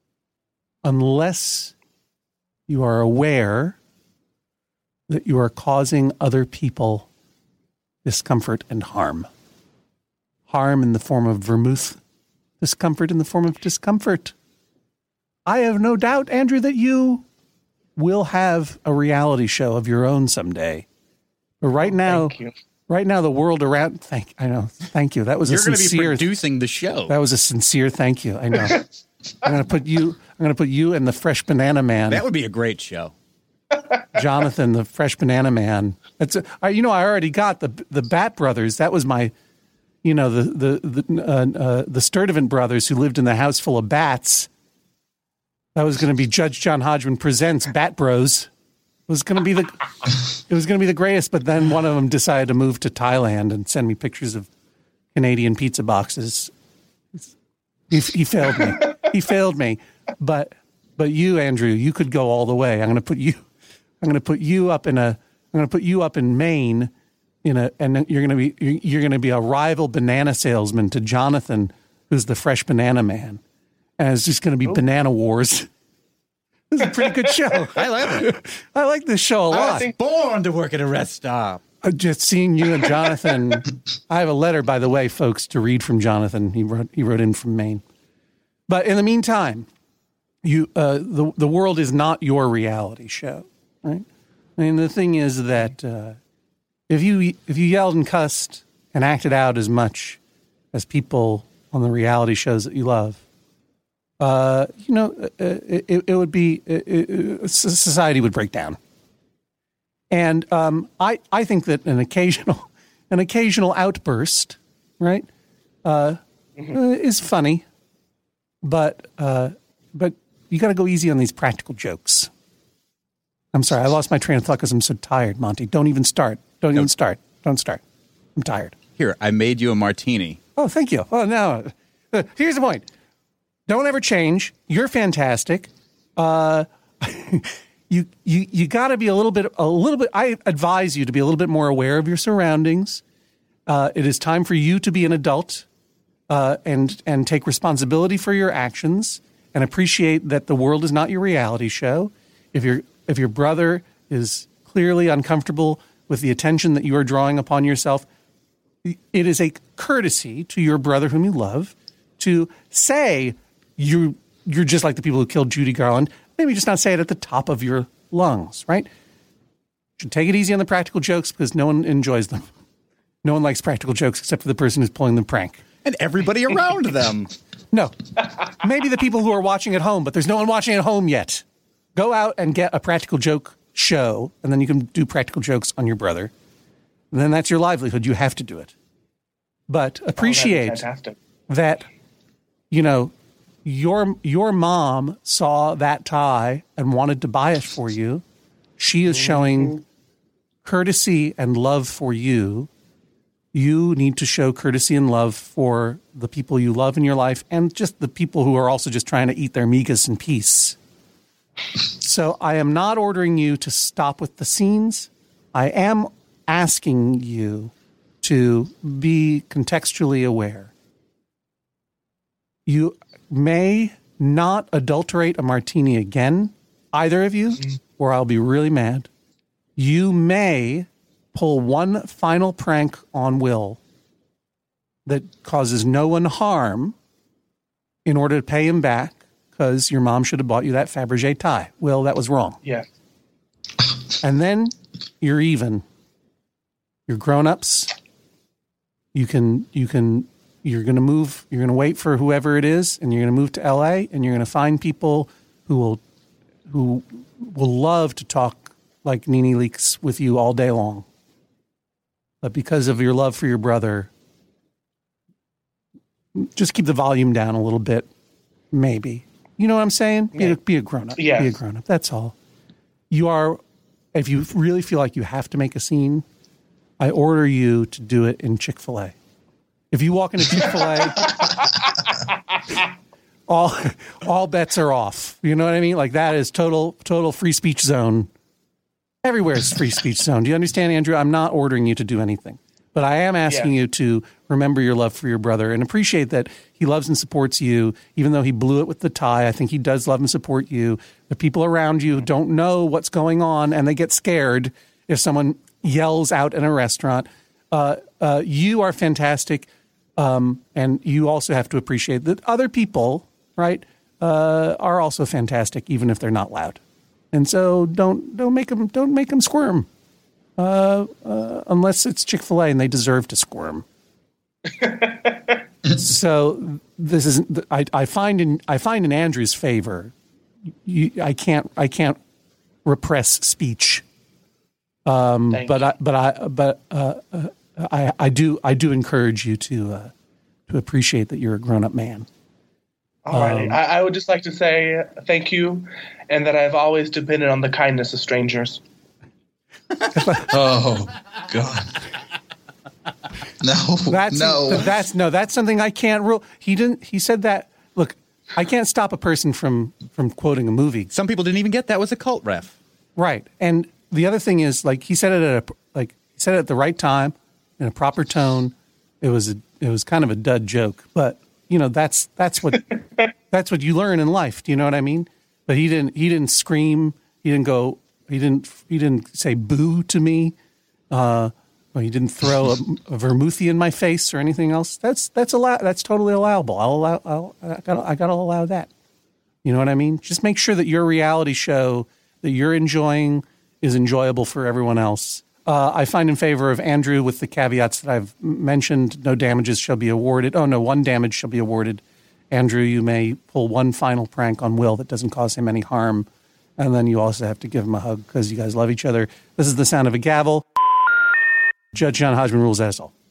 unless you are aware that you are causing other people discomfort and harm. Harm in the form of vermouth, discomfort in the form of discomfort. I have no doubt, Andrew, that you will have a reality show of your own someday. But right now,
Thank you.
right now, the world around. Thank I know. Thank you. That was
You're
a
going to be
sincere.
producing the show.
That was a sincere thank you. I know. I'm going to put you. I'm going to put you and the Fresh Banana Man.
That would be a great show.
Jonathan, the Fresh Banana Man. That's a, I, you know, I already got the the Bat Brothers. That was my, you know, the the the uh, uh, the Sturdivant brothers who lived in the house full of bats. That was going to be Judge John Hodgman presents Bat Bros. It was going to be the it was going to be the greatest. But then one of them decided to move to Thailand and send me pictures of Canadian pizza boxes. He, he failed me. He failed me. But but you, Andrew, you could go all the way. I'm going to put you. I'm going to put you up in a. I'm going to put you up in Maine, in a, and you're going to be you're, you're going to be a rival banana salesman to Jonathan, who's the Fresh Banana Man, and it's just going to be banana wars. This is a pretty good show.
I love it.
I like this show a lot.
think-
Born to work at a rest stop.
Uh, Just seeing you and Jonathan. I have a letter, by the way, folks, to read from Jonathan. He wrote he wrote in from Maine. But in the meantime, you uh, the the world is not your reality show, right? I mean, the thing is that uh, if you if you yelled and cussed and acted out as much as people on the reality shows that you love, uh, you know, uh, it, it would be it, it, society would break down. And um, I I think that an occasional an occasional outburst, right, uh, uh, is funny, but uh, but you got to go easy on these practical jokes. I'm sorry, I lost my train of thought because I'm so tired, Monty. Don't even start. Don't even start. Don't start. I'm tired.
Here, I made you a martini.
Oh, thank you. Oh, no. Uh, here's the point. Don't ever change. You're fantastic. Uh, you you you got to be a little bit a little bit. I advise you to be a little bit more aware of your surroundings. Uh, it is time for you to be an adult uh, and and take responsibility for your actions and appreciate that the world is not your reality show. If your if your brother is clearly uncomfortable with the attention that you are drawing upon yourself, it is a courtesy to your brother whom you love to say you you're just like the people who killed Judy Garland. Maybe just not say it at the top of your lungs, right? You should take it easy on the practical jokes because no one enjoys them. No one likes practical jokes except for the person who's pulling the prank.
And everybody around them.
No. Maybe the people who are watching at home, but there's no one watching at home yet. Go out and get a practical joke show, and then you can do practical jokes on your brother. And then that's your livelihood. You have to do it. But appreciate
oh,
that, you know, your your mom saw that tie and wanted to buy it for you. She is showing courtesy and love for you. You need to show courtesy and love for the people you love in your life and just the people who are also just trying to eat their migas in peace. So I am not ordering you to stop with the scenes. I am asking you to be contextually aware. You may not adulterate a martini again, either of you, or I'll be really mad. You may pull one final prank on Will that causes no one harm in order to pay him back because your mom should have bought you that Fabergé tie. Will, that was wrong.
Yes.
And then you're even. You're grown-ups. You can, you can, you're going to move, you're going to wait for whoever it is, and you're going to move to L A, and you're going to find people who will, who will love to talk like Nene Leakes with you all day long. But because of your love for your brother, just keep the volume down a little bit, maybe. You know what I'm saying? Be, a, be a grown-up.
Yes.
Be a grown-up. That's all. You are, if you really feel like you have to make a scene, I order you to do it in Chick-fil-A. If you walk into Chick-fil-A, all all bets are off. You know what I mean? Like that is total total free speech zone. Everywhere is free speech zone. Do you understand, Andrew? I'm not ordering you to do anything. But I am asking yeah. you to remember your love for your brother and appreciate that he loves and supports you, even though he blew it with the tie. I think he does love and support you. The people around you don't know what's going on, and they get scared if someone yells out in a restaurant. Uh, uh, you are fantastic, um, and you also have to appreciate that other people, right, uh, are also fantastic, even if they're not loud. And so don't don't make them don't make them squirm. Uh, uh, unless it's Chick-fil-A and they deserve to squirm. So this is I, I find in I find in Andrew's favor. You, I can't I can't repress speech. Um, but I but I but uh, uh, I I do I do encourage you to uh, to appreciate that you're a grown-up man.
All right. Um, I, I would just like to say thank you, and that I've always depended on the kindness of strangers.
Oh God! No,
that's,
no,
that's no. That's something I can't rule. He didn't. He said that. Look, I can't stop a person from from quoting a movie.
Some people didn't even get that was a cult ref,
right? And the other thing is, like he said it at a like he said it at the right time in a proper tone. It was a it was kind of a dud joke, but you know that's that's what that's what you learn in life. Do you know what I mean? But he didn't. He didn't scream. He didn't go. He didn't. He didn't say "boo" to me. Uh, or he didn't throw a, a vermouthie in my face or anything else. That's that's allow. That's totally allowable. I'll allow. I'll, I got. I got to allow that. You know what I mean? Just make sure that your reality show that you're enjoying is enjoyable for everyone else. Uh, I find in favor of Andrew with the caveats that I've mentioned. No damages shall be awarded. Oh no, one damage shall be awarded. Andrew, you may pull one final prank on Will that doesn't cause him any harm. And then you also have to give him a hug because you guys love each other. This is the sound of a gavel. Judge John Hodgman rules that's all.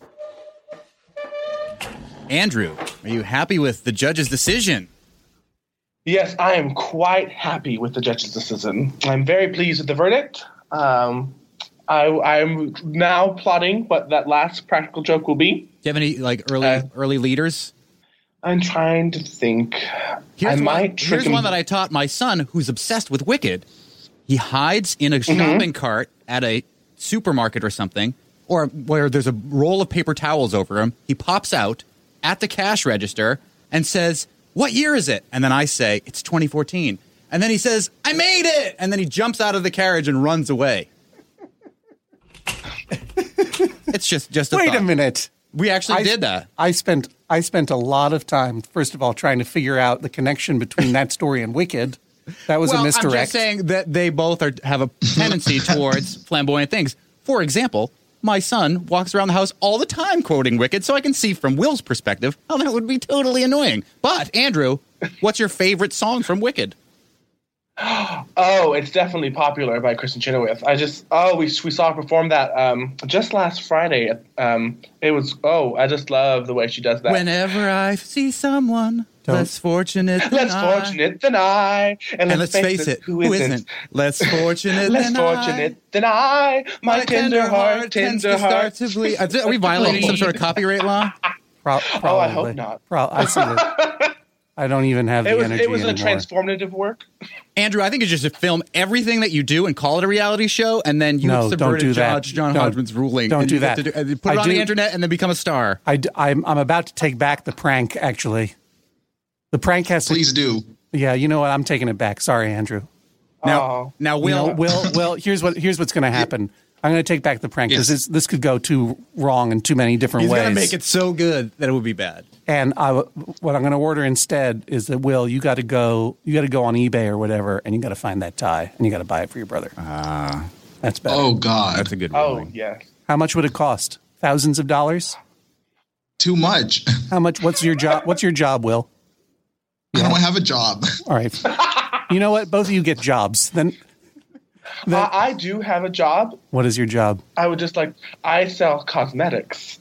Andrew, are you happy with the judge's decision?
Yes, I am quite happy with the judge's decision. I'm very pleased with the verdict. Um, I, I'm now plotting what that last practical joke will be.
Do you have any like early uh, early leaders?
I'm trying to think.
Here's,
I
one,
might
here's
him.
one that I taught my son who's obsessed with Wicked. He hides in a mm-hmm. shopping cart at a supermarket or something, or where there's a roll of paper towels over him. He pops out at the cash register and says, "What year is it?" And then I say, "It's twenty fourteen." And then he says, "I made it!" And then he jumps out of the carriage and runs away. It's just, just a
Wait
thought.
a minute.
We actually
I,
did that.
I spent I spent a lot of time, first of all, trying to figure out the connection between that story and Wicked. That was
well,
a misdirect.
I'm just saying that they both are have a tendency towards flamboyant things. For example, my son walks around the house all the time quoting Wicked, so I can see from Will's perspective how that would be totally annoying. But, Andrew, what's your favorite song from Wicked?
Oh, it's definitely popular by Kristen Chenoweth. I just oh we we saw her perform that um, just last Friday. Um, it was oh I just love the way she does that.
Whenever I see someone
Don't.
less fortunate than
less
I,
fortunate than I, and,
and let's face it,
who isn't?
less fortunate
less
than
fortunate
I?
than I? My, tender heart,
tends
tender
to start
heart.
to bleed. Are we violating some sort of copyright law?
Pro-
Oh, I hope
probably.
not.
Pro- I see that. I don't even have the
It was
energy
it was a
anymore.
transformative work.
Andrew, I think it's just to film everything that you do and call it a reality show, and then you
No, don't
subverted
do that.
Judge John
Don't-
Hodgman's ruling.
don't
and
do
you get
that.
to do- uh, put
I
it on
do-
the internet and then become a star.
I, am I'm about to take back the prank, actually. The prank has to...
Please do.
Yeah, you know what? I'm taking it back. Sorry, Andrew.
Now,
Oh.
now,
You
Will,
know, Will, Will, here's what here's what's going to happen. I'm going to take back the prank because
Yes.
this, this could go too wrong in too many different
he's
ways.
going to make it so good that it would be bad.
And I, what I'm going to order instead is that, Will, you got to go you got to go on eBay or whatever, and you got to find that tie, and you got to buy it for your brother.
Ah,
That's better.
Oh God,
that's a good
Oh
ruling.
yes.
How much would it cost? Thousands of dollars?
too much.
How much? What's your job? What's your job, Will?
I don't have a job.
All right. You know what? Both of you get jobs. Then
I, I do have a job.
what is your job?
I would just like I sell cosmetics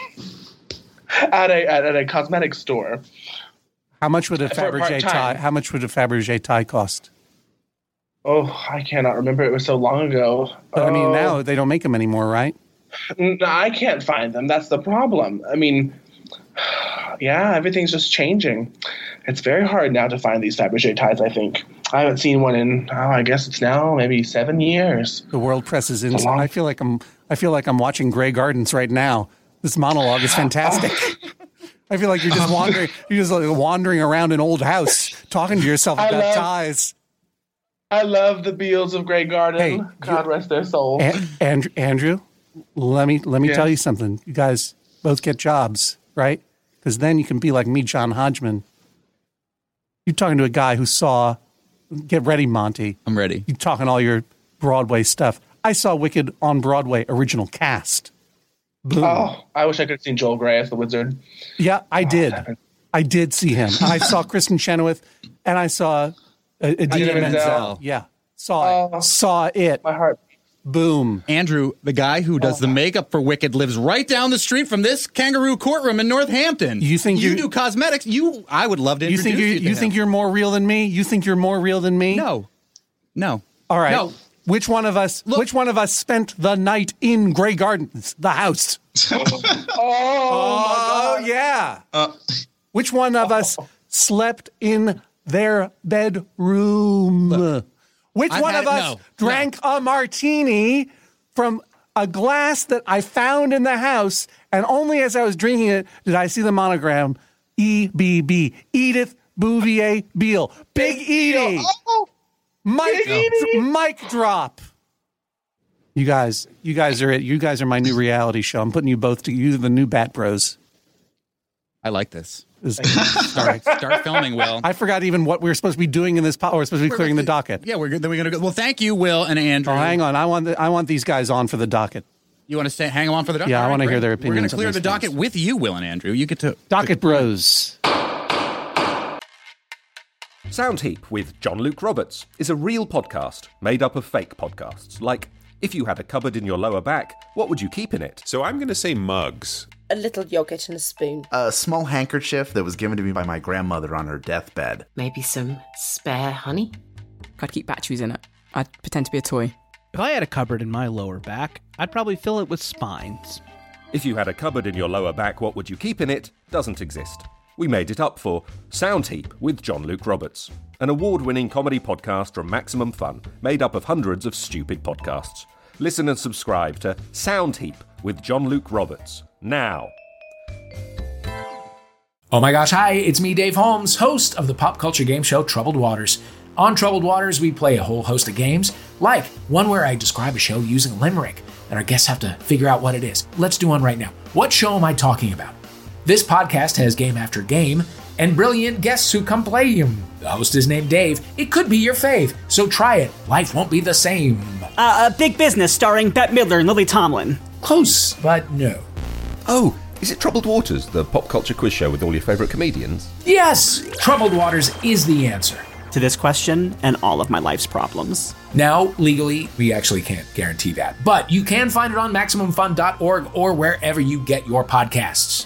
at a at, at a cosmetic store.
How much would a
For
Fabergé
part-time.
tie? How much would a Fabergé tie cost?
Oh, I cannot remember. It was so long ago.
But I mean,
Oh.
now they don't make them anymore, right?
N- I can't find them. That's the problem. I mean, yeah, everything's just changing. It's very hard now to find these Fabergé ties, I think. I haven't seen one in, oh, I guess it's now maybe seven years.
The world presses in.
It's a long-
I feel like I'm. I feel like I'm watching Grey Gardens right now. This monologue is fantastic. I feel like you're just wandering. You're just like wandering around an old house, talking to yourself
I
about
love-
ties.
I love the Beals of Grey Garden.
Hey,
God rest their souls.
An- Andrew, Andrew, let me let me
Yeah.
tell you something. You guys both get jobs, right? Because then you can be like me, John Hodgman. You're talking to a guy who saw. Get ready, Monty.
I'm ready.
You're talking all your Broadway stuff. I saw Wicked on Broadway original cast. Boom.
Oh, I wish I could have seen Joel Grey as the wizard.
Yeah, I did.
happened.
I did see him. I saw Kristen Chenoweth, and I saw uh, Idina
Idina
Menzel.
Menzel.
Yeah, saw
Oh.
it. Saw it.
My heart.
Boom.
Andrew, the guy who does the makeup for Wicked, lives right down the street from this kangaroo courtroom in Northampton.
You think
you
you-
do cosmetics? You, I would love to
You
introduce
think you
you.
you,
to him.
think you're more real than me? You think you're more real than me?
no, no.
All right.
No.
Which one of us?
Look-
Which one of us spent the night in Grey Gardens, the house?
Oh,
Oh yeah.
Uh,
Which one of us slept in their bedroom? Which
I've
one
had
of
it-
us
no,
drank a martini from a glass that I found in the house, and only as I was drinking it did I see the monogram E B B, Edith Bouvier Beale. Big Edie.
Oh,
Mike,
Big Edie.
Mike drop. You guys, you guys are it. You guys are my new reality show. I'm putting you both to you, the new Bat Bros.
I like this.
Is-
Start, start filming, Will.
I forgot even what we were supposed to be doing in this. Po- we're supposed to be clearing the docket.
Yeah, we're good. Then we're gonna go. Well, thank you, Will and Andrew.
Oh, hang on. I want the, I want these guys on for the docket.
You want to stay, hang on for the docket?
Yeah, I
All right,
wanna hear
great.
their
We're
opinions
going
on
to clear
these
the docket
things.
with you, Will and Andrew. You get to
Docket Bros.
Soundheap with John Luke Roberts is a real podcast made up of fake podcasts. Like, if you had a cupboard in your lower back, what would you keep in it?
So I'm going to say mugs.
A little yogurt and a spoon.
A small handkerchief that was given to me by my grandmother on her deathbed.
Maybe some spare honey.
I'd keep batteries in it. I'd pretend to be a toy.
If I had a cupboard in my lower back, I'd probably fill it with spines.
If you had a cupboard in your lower back, what would you keep in it? Doesn't exist. We made it up for Soundheap with John Luke Roberts, an award-winning comedy podcast from Maximum Fun, made up of hundreds of stupid podcasts. Listen and subscribe to Soundheap with John Luke Roberts now.
Oh my gosh, hi, it's me, Dave Holmes, host of the pop culture game show Troubled Waters. On Troubled Waters, we play a whole host of games, like one where I describe a show using a limerick, and our guests have to figure out what it is. Let's do one right now. What show am I talking about? This podcast has game after game, and brilliant guests who come play them. The host is named Dave. It could be your fave, so try it. Life won't be the same.
Uh, a Big Business starring Bette Midler and Lily Tomlin.
Close, but no.
Oh, is it Troubled Waters, the pop culture quiz show with all your favourite comedians?
Yes! Troubled Waters is the answer.
to this question and all of my life's problems.
Now, legally, we actually can't guarantee that. But you can find it on Maximum Fun dot org or wherever you get your podcasts.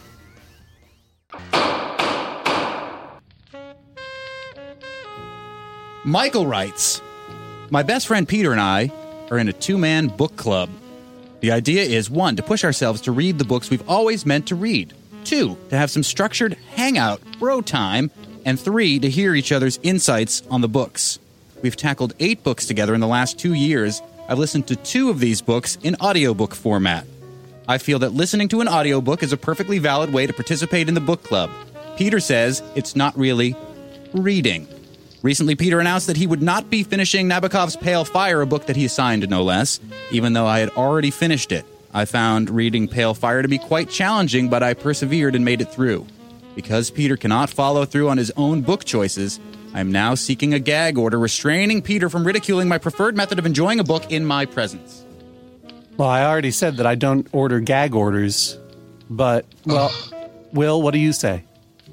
Michael writes, my best friend Peter and I are in a two-man book club. The idea is, one, to push ourselves to read the books we've always meant to read. Two, to have some structured hangout, bro time. And three, to hear each other's insights on the books. We've tackled eight books together in the last two years. I've listened to two of these books in audiobook format. I feel that listening to an audiobook is a perfectly valid way to participate in the book club. Peter says it's not really reading. Recently, Peter announced that he would not be finishing Nabokov's Pale Fire, a book that he assigned, no less, even though I had already finished it. I found reading Pale Fire to be quite challenging, but I persevered and made it through. Because Peter cannot follow through on his own book choices, I am now seeking a gag order restraining Peter from ridiculing my preferred method of enjoying a book in my presence.
Well, I already said that I don't order gag orders, but, well, Will, what do you say?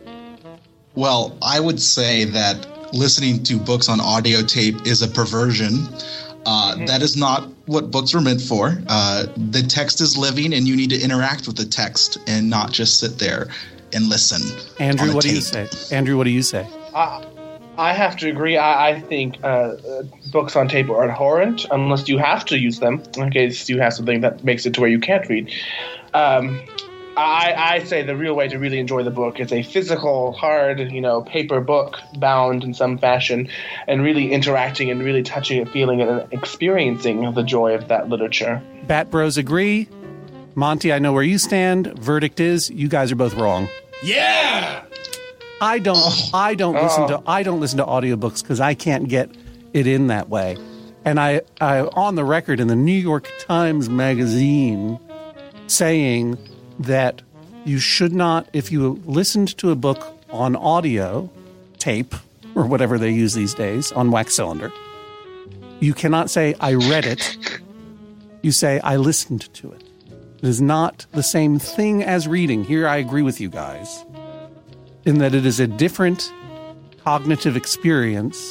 Well, I would say that listening to books on audio tape is a perversion. Uh, mm-hmm. That is not what books were meant for. Uh, the text is living, and you need to interact with the text and not just sit there and listen.
Andrew, what
tape.
do you say? Andrew, what do you say?
Uh, I have to agree. I, I think uh, uh, books on tape are abhorrent unless you have to use them in case you have something that makes it to where you can't read. Um, I, I say the real way to really enjoy the book is a physical, hard, you know, paper book bound in some fashion, and really interacting and really touching it, feeling it, and experiencing the joy of that literature.
Bat Bros agree. Monty, I know where you stand. Verdict is, you guys are both wrong.
Yeah!
I don't oh. I don't oh. listen to I don't listen to audiobooks because I can't get it in that way. And I, I on the record in the New York Times Magazine saying that you should not, if you listened to a book on audio tape or whatever they use these days on wax cylinder, you cannot say I read it. You say I listened to it. It is not the same thing as reading. Here I agree with you guys in that it is a different cognitive experience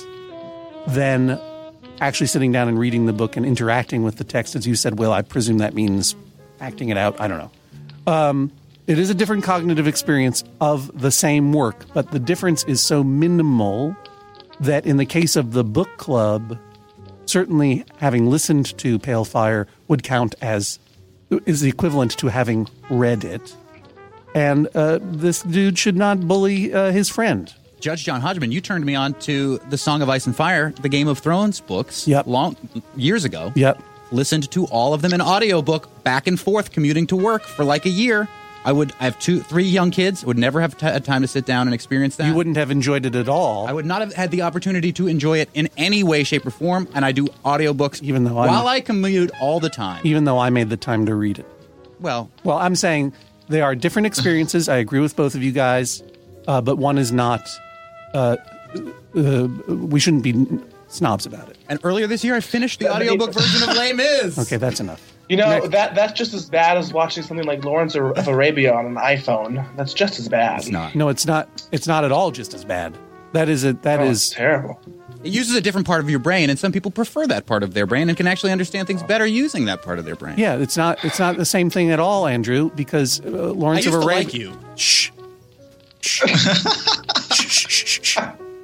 than actually sitting down and reading the book and interacting with the text. As you said, Will, I presume that means acting it out. I don't know. Um, it is a different cognitive experience of the same work, but the difference is so minimal that in the case of the book club, certainly having listened to Pale Fire would count as is the equivalent to having read it. And uh, this dude should not bully uh, his friend.
Judge John Hodgman, you turned me on to the Song of Ice and Fire, the Game of Thrones books
yep.
long years ago.
Yep.
Listened to all of them in audiobook back and forth commuting to work for like a year. I would I have two, three young kids, would never have t- had time to sit down and experience that.
You wouldn't have enjoyed it at all.
I would not have had the opportunity to enjoy it in any way, shape, or form, and I do audiobooks
even though
while
I'm,
I commute all the time.
Even though I made the time to read it.
Well,
well, I'm saying they are different experiences. I agree with both of you guys, uh, but one is not. Uh, uh, we shouldn't be snobs about it.
And earlier this year, I finished the audiobook version of Les Mis.
Okay, that's enough.
You know, Next. that that's just as bad as watching something like Lawrence of Arabia on an iPhone. That's just as bad.
It's not.
No, it's not. It's not at all just as bad. That is a, that
oh,
is
terrible.
It uses a different part of your brain, and some people prefer that part of their brain and can actually understand things better using that part of their brain.
Yeah, it's not it's not the same thing at all, Andrew, because uh, Lawrence
I used
of Arabia...
to like you.
Shh. Shh. shh, shh, shh.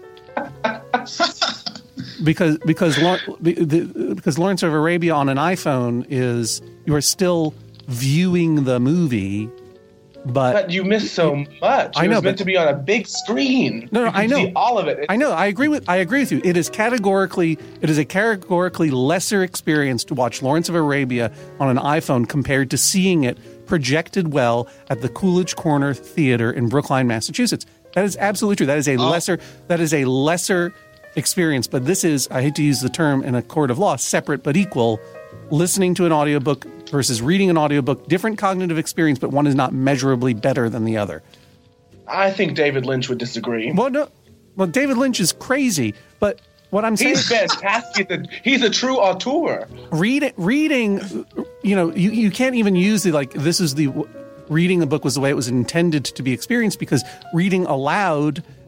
Because because because Lawrence of Arabia on an iPhone is you are still viewing the movie, but,
but you miss so much.
I know,
it was meant
but,
to be on a big screen.
No, no,
you can
I know
see all of it. It's,
I know. I agree with I agree with you. It is categorically it is a categorically lesser experience to watch Lawrence of Arabia on an iPhone compared to seeing it projected well at the Coolidge Corner Theater in Brookline, Massachusetts. That is absolutely true. That is a oh. lesser. That is a lesser. experience, but this is, I hate to use the term in a court of law, separate but equal. Listening to an audiobook versus reading an audiobook, different cognitive experience, but one is not measurably better than the other.
I think David Lynch would disagree.
Well, no, well, David Lynch is crazy, but what I'm saying...
He's fantastic. He's a, he's a true auteur.
Read, reading, you know, you, you can't even use the, like, this is the... Reading the book was the way it was intended to be experienced because reading aloud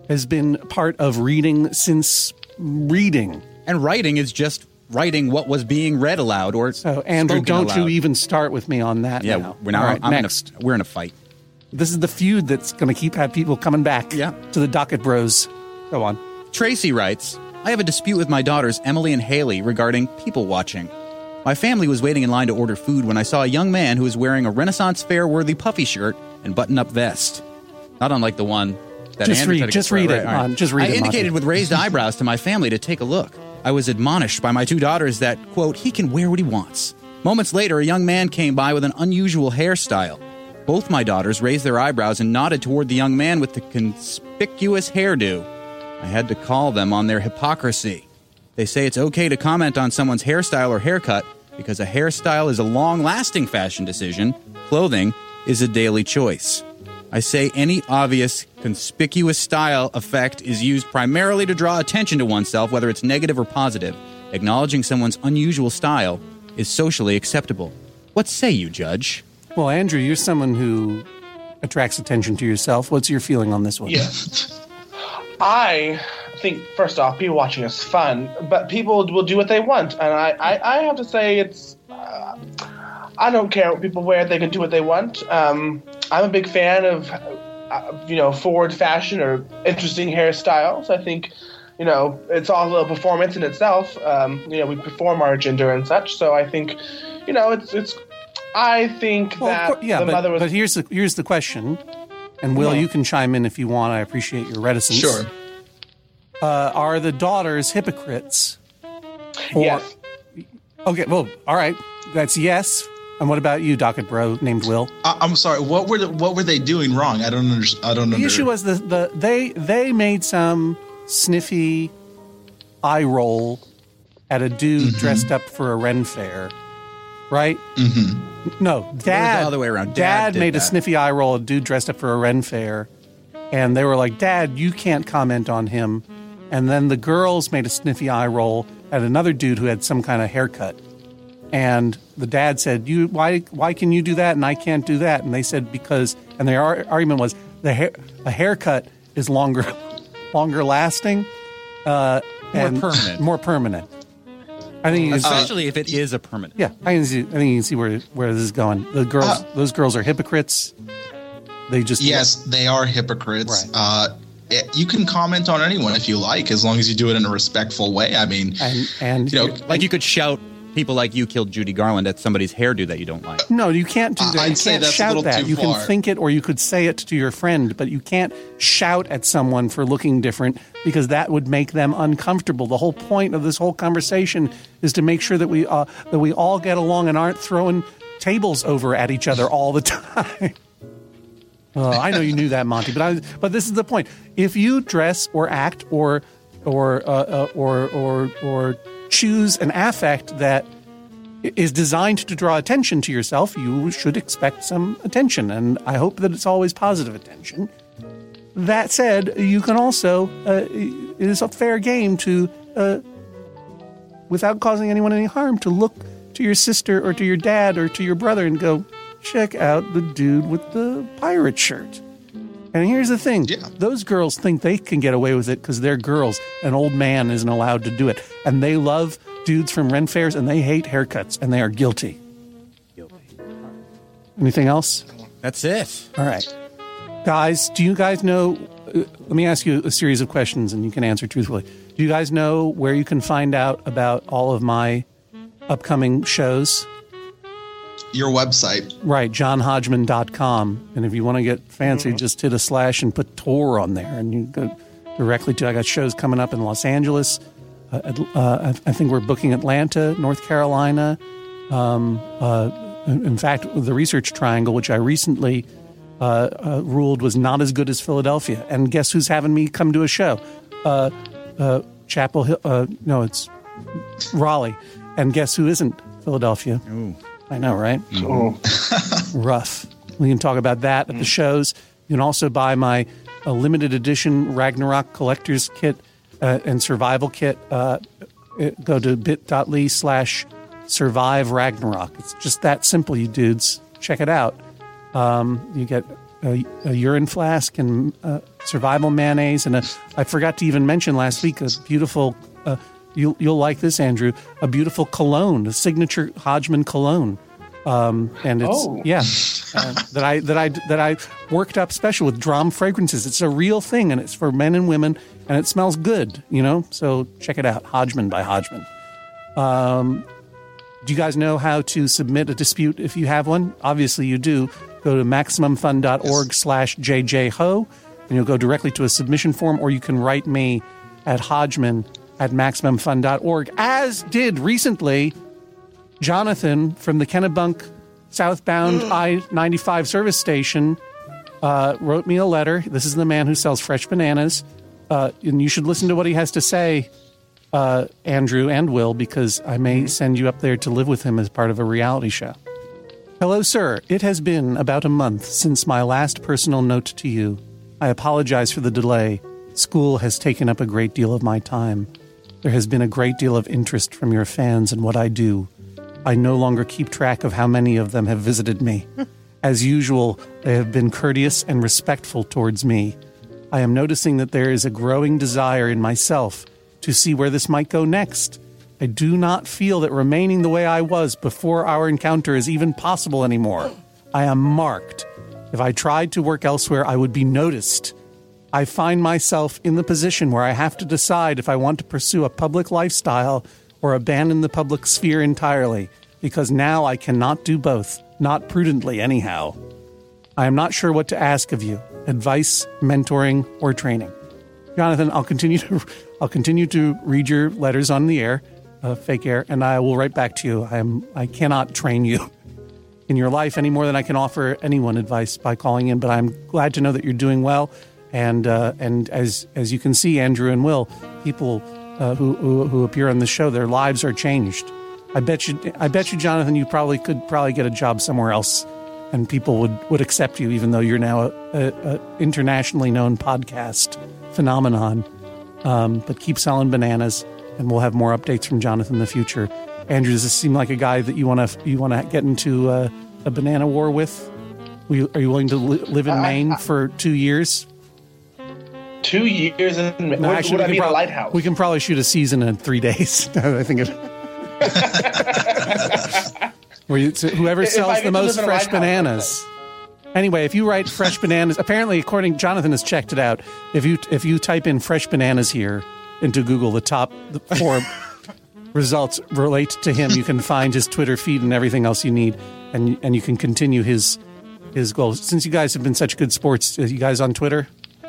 has been part of reading since reading.
And writing is just writing what was being read aloud or
so, Andrew, don't
aloud.
you even start with me on that
yeah,
now.
We're now,
All right,
I'm
next.
In a, we're in a fight.
This is the feud that's going to keep have people coming back
yeah.
to the Docket Bros. Go on.
Tracy writes, I have a dispute with my daughters, Emily and Haley, regarding people watching. My family was waiting in line to order food when I saw a young man who was wearing a Renaissance Fair-worthy puffy shirt and button-up vest. Not unlike the one that
just
Andrew
read, just read
right,
it,
right.
Mon, just read
I
it,
indicated
Monty.
with raised eyebrows to my family to take a look. I was admonished by my two daughters that, quote, he can wear what he wants. Moments later, a young man came by with an unusual hairstyle. Both my daughters raised their eyebrows and nodded toward the young man with the conspicuous hairdo. I had to call them on their hypocrisy. They say it's okay to comment on someone's hairstyle or haircut because a hairstyle is a long-lasting fashion decision. Clothing is a daily choice. I say any obvious, conspicuous style effect is used primarily to draw attention to oneself, whether it's negative or positive. Acknowledging someone's unusual style is socially acceptable. What say you, Judge?
Well, Andrew, you're someone who attracts attention to yourself. What's your feeling on this one?
Yeah. I think, first off, people watching is fun, but people will do what they want. And I, I, I have to say it's... Uh, I don't care what people wear. They can do what they want. Um, I'm a big fan of, uh, you know, forward fashion or interesting hairstyles. I think, you know, it's all a performance in itself. Um, you know, we perform our gender and such. So I think, you know, it's... it's. I think
well,
that
course, yeah,
the
but,
mother was...
But here's the, here's the question. And Will,
Yeah.
you can chime in if you want. I appreciate your reticence.
Sure.
Uh, are the daughters hypocrites? Or,
yes.
Okay, well, all right. That's yes. And what about you, Docket Bro, named Will?
I, I'm sorry. What were the, what were they doing wrong? I don't understand. I don't know.
The issue was the, the they they made some sniffy eye roll at a dude
Mm-hmm.
dressed up for a Ren fair, right?
Mm-hmm.
No, Dad.
the other way around.
Dad,
Dad did
made a
that.
sniffy eye roll at a dude dressed up for a Ren fair, and they were like, "Dad, you can't comment on him." And then the girls made a sniffy eye roll at another dude who had some kind of haircut. And the dad said, "You why why can you do that and I can't do that?" And they said because, and their ar- argument was the hair a haircut is longer longer lasting, uh,
More
and
permanent.
more permanent. I think you can see,
Especially if it is a permanent.
yeah, I can see. I think you can see where where this is going. The girls,
Uh,
those girls are hypocrites. They just
Yes, they are hypocrites.
Right.
Uh, it, you can comment on anyone if you like, as long as you do it in a respectful way. I mean,
and and
you know,
Like you could shout, people like you killed Judy Garland at somebody's hairdo that you don't like.
No, you can't do that.
I'd
you
say
can't
that's a
shout
little
that.
too
You can
far.
think it or you could say it to your friend, but you can't shout at someone for looking different because that would make them uncomfortable. The whole point of this whole conversation is to make sure that we uh, that we all get along and aren't throwing tables over at each other all the time. Uh, I know you knew that, Monty, but I, but this is the point. If you dress or act or or uh, uh, or or or choose an affect that is designed to draw attention to yourself, you should expect some attention, and I hope that it's always positive attention. That said, you can also uh, it is a fair game to, uh, without causing anyone any harm, to look to your sister or to your dad or to your brother and go, check out the dude with the pirate shirt. And here's the thing.
Yeah.
Those girls think they can get away with it because they're girls. An old man isn't allowed to do it. And they love dudes from Ren fairs and they hate haircuts and they are guilty.
Guilty.
Anything else?
That's it.
All right. Guys, do you guys know... Uh, let me ask you a series of questions and you can answer truthfully. Do you guys know where you can find out about all of my upcoming shows?
your website.
Right, john hodgman dot com. And if you want to get fancy,
Mm-hmm.
just hit a slash and put tour on there. And you go directly to, I got shows coming up in Los Angeles. Uh, uh, I, I think we're booking Atlanta, North Carolina. Um, uh, in in fact, the Research Triangle, which I recently uh, uh, ruled was not as good as Philadelphia. And guess who's having me come to a show? Uh, uh, Chapel Hill. Uh, no, it's Raleigh. And guess who isn't? Philadelphia.
Ooh.
I know, right?
Oh.
Rough. We can talk about that at the shows. You can also buy my uh, limited edition Ragnarok collector's kit uh, and survival kit. Uh, it, go to bit.ly slash survive Ragnarok. It's just that simple, you dudes. Check it out. Um, you get a, a urine flask and uh, survival mayonnaise, and a, I forgot to even mention last week a beautiful. Uh, you'll you'll like this, Andrew. A beautiful cologne, a signature Hodgman cologne, um, and it's
Oh.
yeah uh, that I that I that I worked up special with Drom Fragrances. It's a real thing, and it's for men and women, and it smells good. You know, so check it out, Hodgman by Hodgman. Um, do you guys know how to submit a dispute if you have one? Obviously, you do. Go to MaximumFun.org slash JJHo, and you'll go directly to a submission form, or you can write me at Hodgman at MaximumFun dot org, as did recently Jonathan from the Kennebunk southbound I ninety-five service station, uh, wrote me a letter. This is the man who sells fresh bananas, uh, and you should listen to what he has to say, uh, Andrew and Will, because I may send you up there to live with him as part of a reality show. Hello, sir. It has been about a month since my last personal note to you. I apologize for the delay. School has taken up a great deal of my time. There has been a great deal of interest from your fans in what I do. I no longer keep track of how many of them have visited me. As usual, they have been courteous and respectful towards me. I am noticing that there is a growing desire in myself to see where this might go next. I do not feel that remaining the way I was before our encounter is even possible anymore. I am marked. If I tried to work elsewhere, I would be noticed. I find myself in the position where I have to decide if I want to pursue a public lifestyle or abandon the public sphere entirely, because now I cannot do both, not prudently anyhow. I am not sure what to ask of you, advice, mentoring, or training. Jonathan, I'll continue to I'll continue to read your letters on the air. Uh, fake air, and I will write back to you. I am. I cannot train you in your life any more than I can offer anyone advice by calling in. But I'm glad to know that you're doing well, and uh, and as as you can see, Andrew and Will, people uh, who, who who appear on the show, their lives are changed. I bet you. I bet you, Jonathan, you probably could probably get a job somewhere else, and people would, would accept you, even though you're now a, a, a internationally known podcast phenomenon. Um, but keep selling bananas. And we'll have more updates from Jonathan in the future. Andrew, does this seem like a guy that you want to you want to get into uh, a banana war with? Will you, are you willing to li- live in
Uh,
Maine
I-
for two years?
Two years in
No,
would,
actually,
would I
we
be
can
in a
prob-
lighthouse?
We can probably shoot a season in three days. I think it. Where you, so whoever
If I
sells
get
the
to
most
live in a
fresh
lighthouse,
bananas. Anyway, if you write fresh bananas, apparently, according Jonathan has checked it out. If you if you type in fresh bananas here into Google, the top the four results relate to him. You can find his Twitter feed and everything else you need, and and you can continue his his goals. Since you guys have been such good sports, are you guys on Twitter?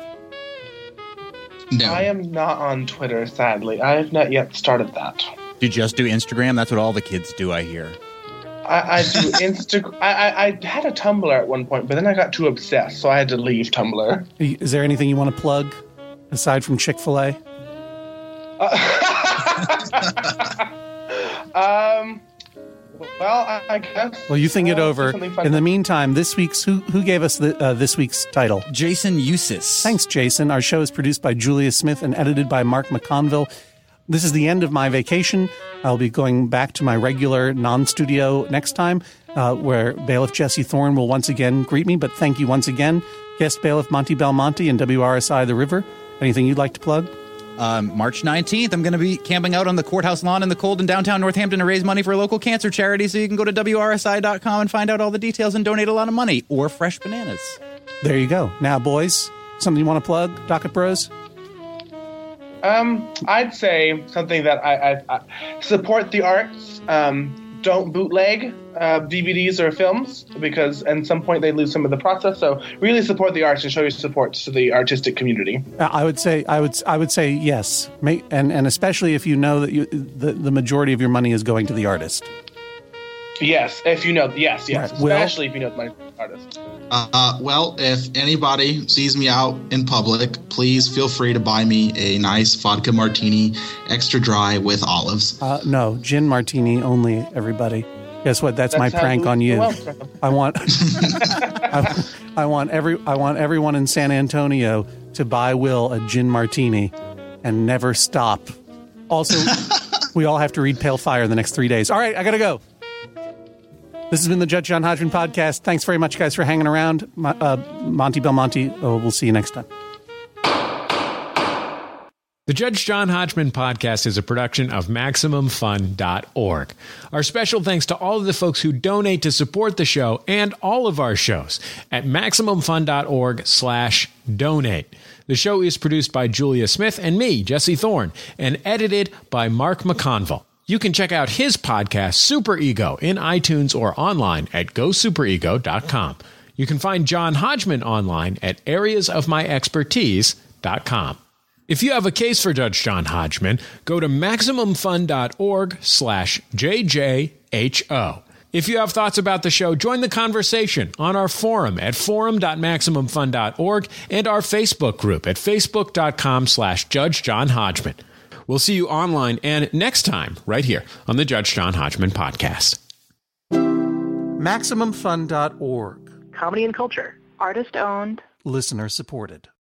No.
I am not on Twitter, sadly. I have not yet started that.
Do you just do Instagram? That's what all the kids do, I hear.
I, I do Instagram. I, I, I had a Tumblr at one point, but then I got too obsessed, so I had to leave Tumblr.
Is there anything you want to plug aside from Chick-fil-A?
um. Well, I, I guess.
Well, you think it
uh,
over.
something fun.
In the meantime, this week's who who gave us the uh, this week's title?
Jason Eusis.
Thanks, Jason. Our show is produced by Julia Smith and edited by Mark McConville. This is the end of my vacation. I'll be going back to my regular non-studio next time, uh, where Bailiff Jesse Thorne will once again greet me. But thank you once again, guest Bailiff Monty Belmonte and W R S I The River. Anything you'd like to plug?
Um, March nineteenth, I'm going to be camping out on the courthouse lawn in the cold in downtown Northampton to raise money for a local cancer charity. So you can go to W R S I dot com and find out all the details and donate a lot of money or fresh bananas.
There you go. Now, boys, something you want to plug? Docket Bros?
Um, I'd say something that I, I, I support the arts. Um, don't bootleg uh, D V Ds or films, because at some point they lose some of the process. So really support the arts and show your support to the artistic community.
Uh, I would say, I would, I would say yes, May, and and especially if you know that you, the the majority of your money is going to the artist.
Yes, if you know, yes, yes,
Right. Will?
especially if you know the artist.
Uh, well, if anybody sees me out in public, please feel free to buy me a nice vodka martini, extra dry with olives.
Uh, no, gin martini only, everybody. Guess what? That's,
That's
my
how
prank
we-
on you.
well,
I want, I, I want every, I want everyone in San Antonio to buy Will a gin martini and never stop. Also, we all have to read Pale Fire in the next three days. All right, I gotta go. This has been the Judge John Hodgman podcast. Thanks very much, guys, for hanging around. Uh, Monty Belmonte, oh, we'll see you next time.
The Judge John Hodgman podcast is a production of Maximum Fun dot org. Our special thanks to all of the folks who donate to support the show and all of our shows at Maximum Fun dot org slash donate. The show is produced by Julia Smith and me, Jesse Thorne, and edited by Mark McConville. You can check out his podcast, Super Ego, in iTunes or online at go super ego dot com. You can find John Hodgman online at areas of my expertise dot com. If you have a case for Judge John Hodgman, go to Maximum Fun dot org slash J J H O. If you have thoughts about the show, join the conversation on our forum at forum dot maximum fun dot org and our Facebook group at facebook dot com slash Judge John Hodgman. We'll see you online and next time right here on the Judge John Hodgman podcast.
Maximum Fun dot org.
Comedy and culture. Artist owned.
Listener supported.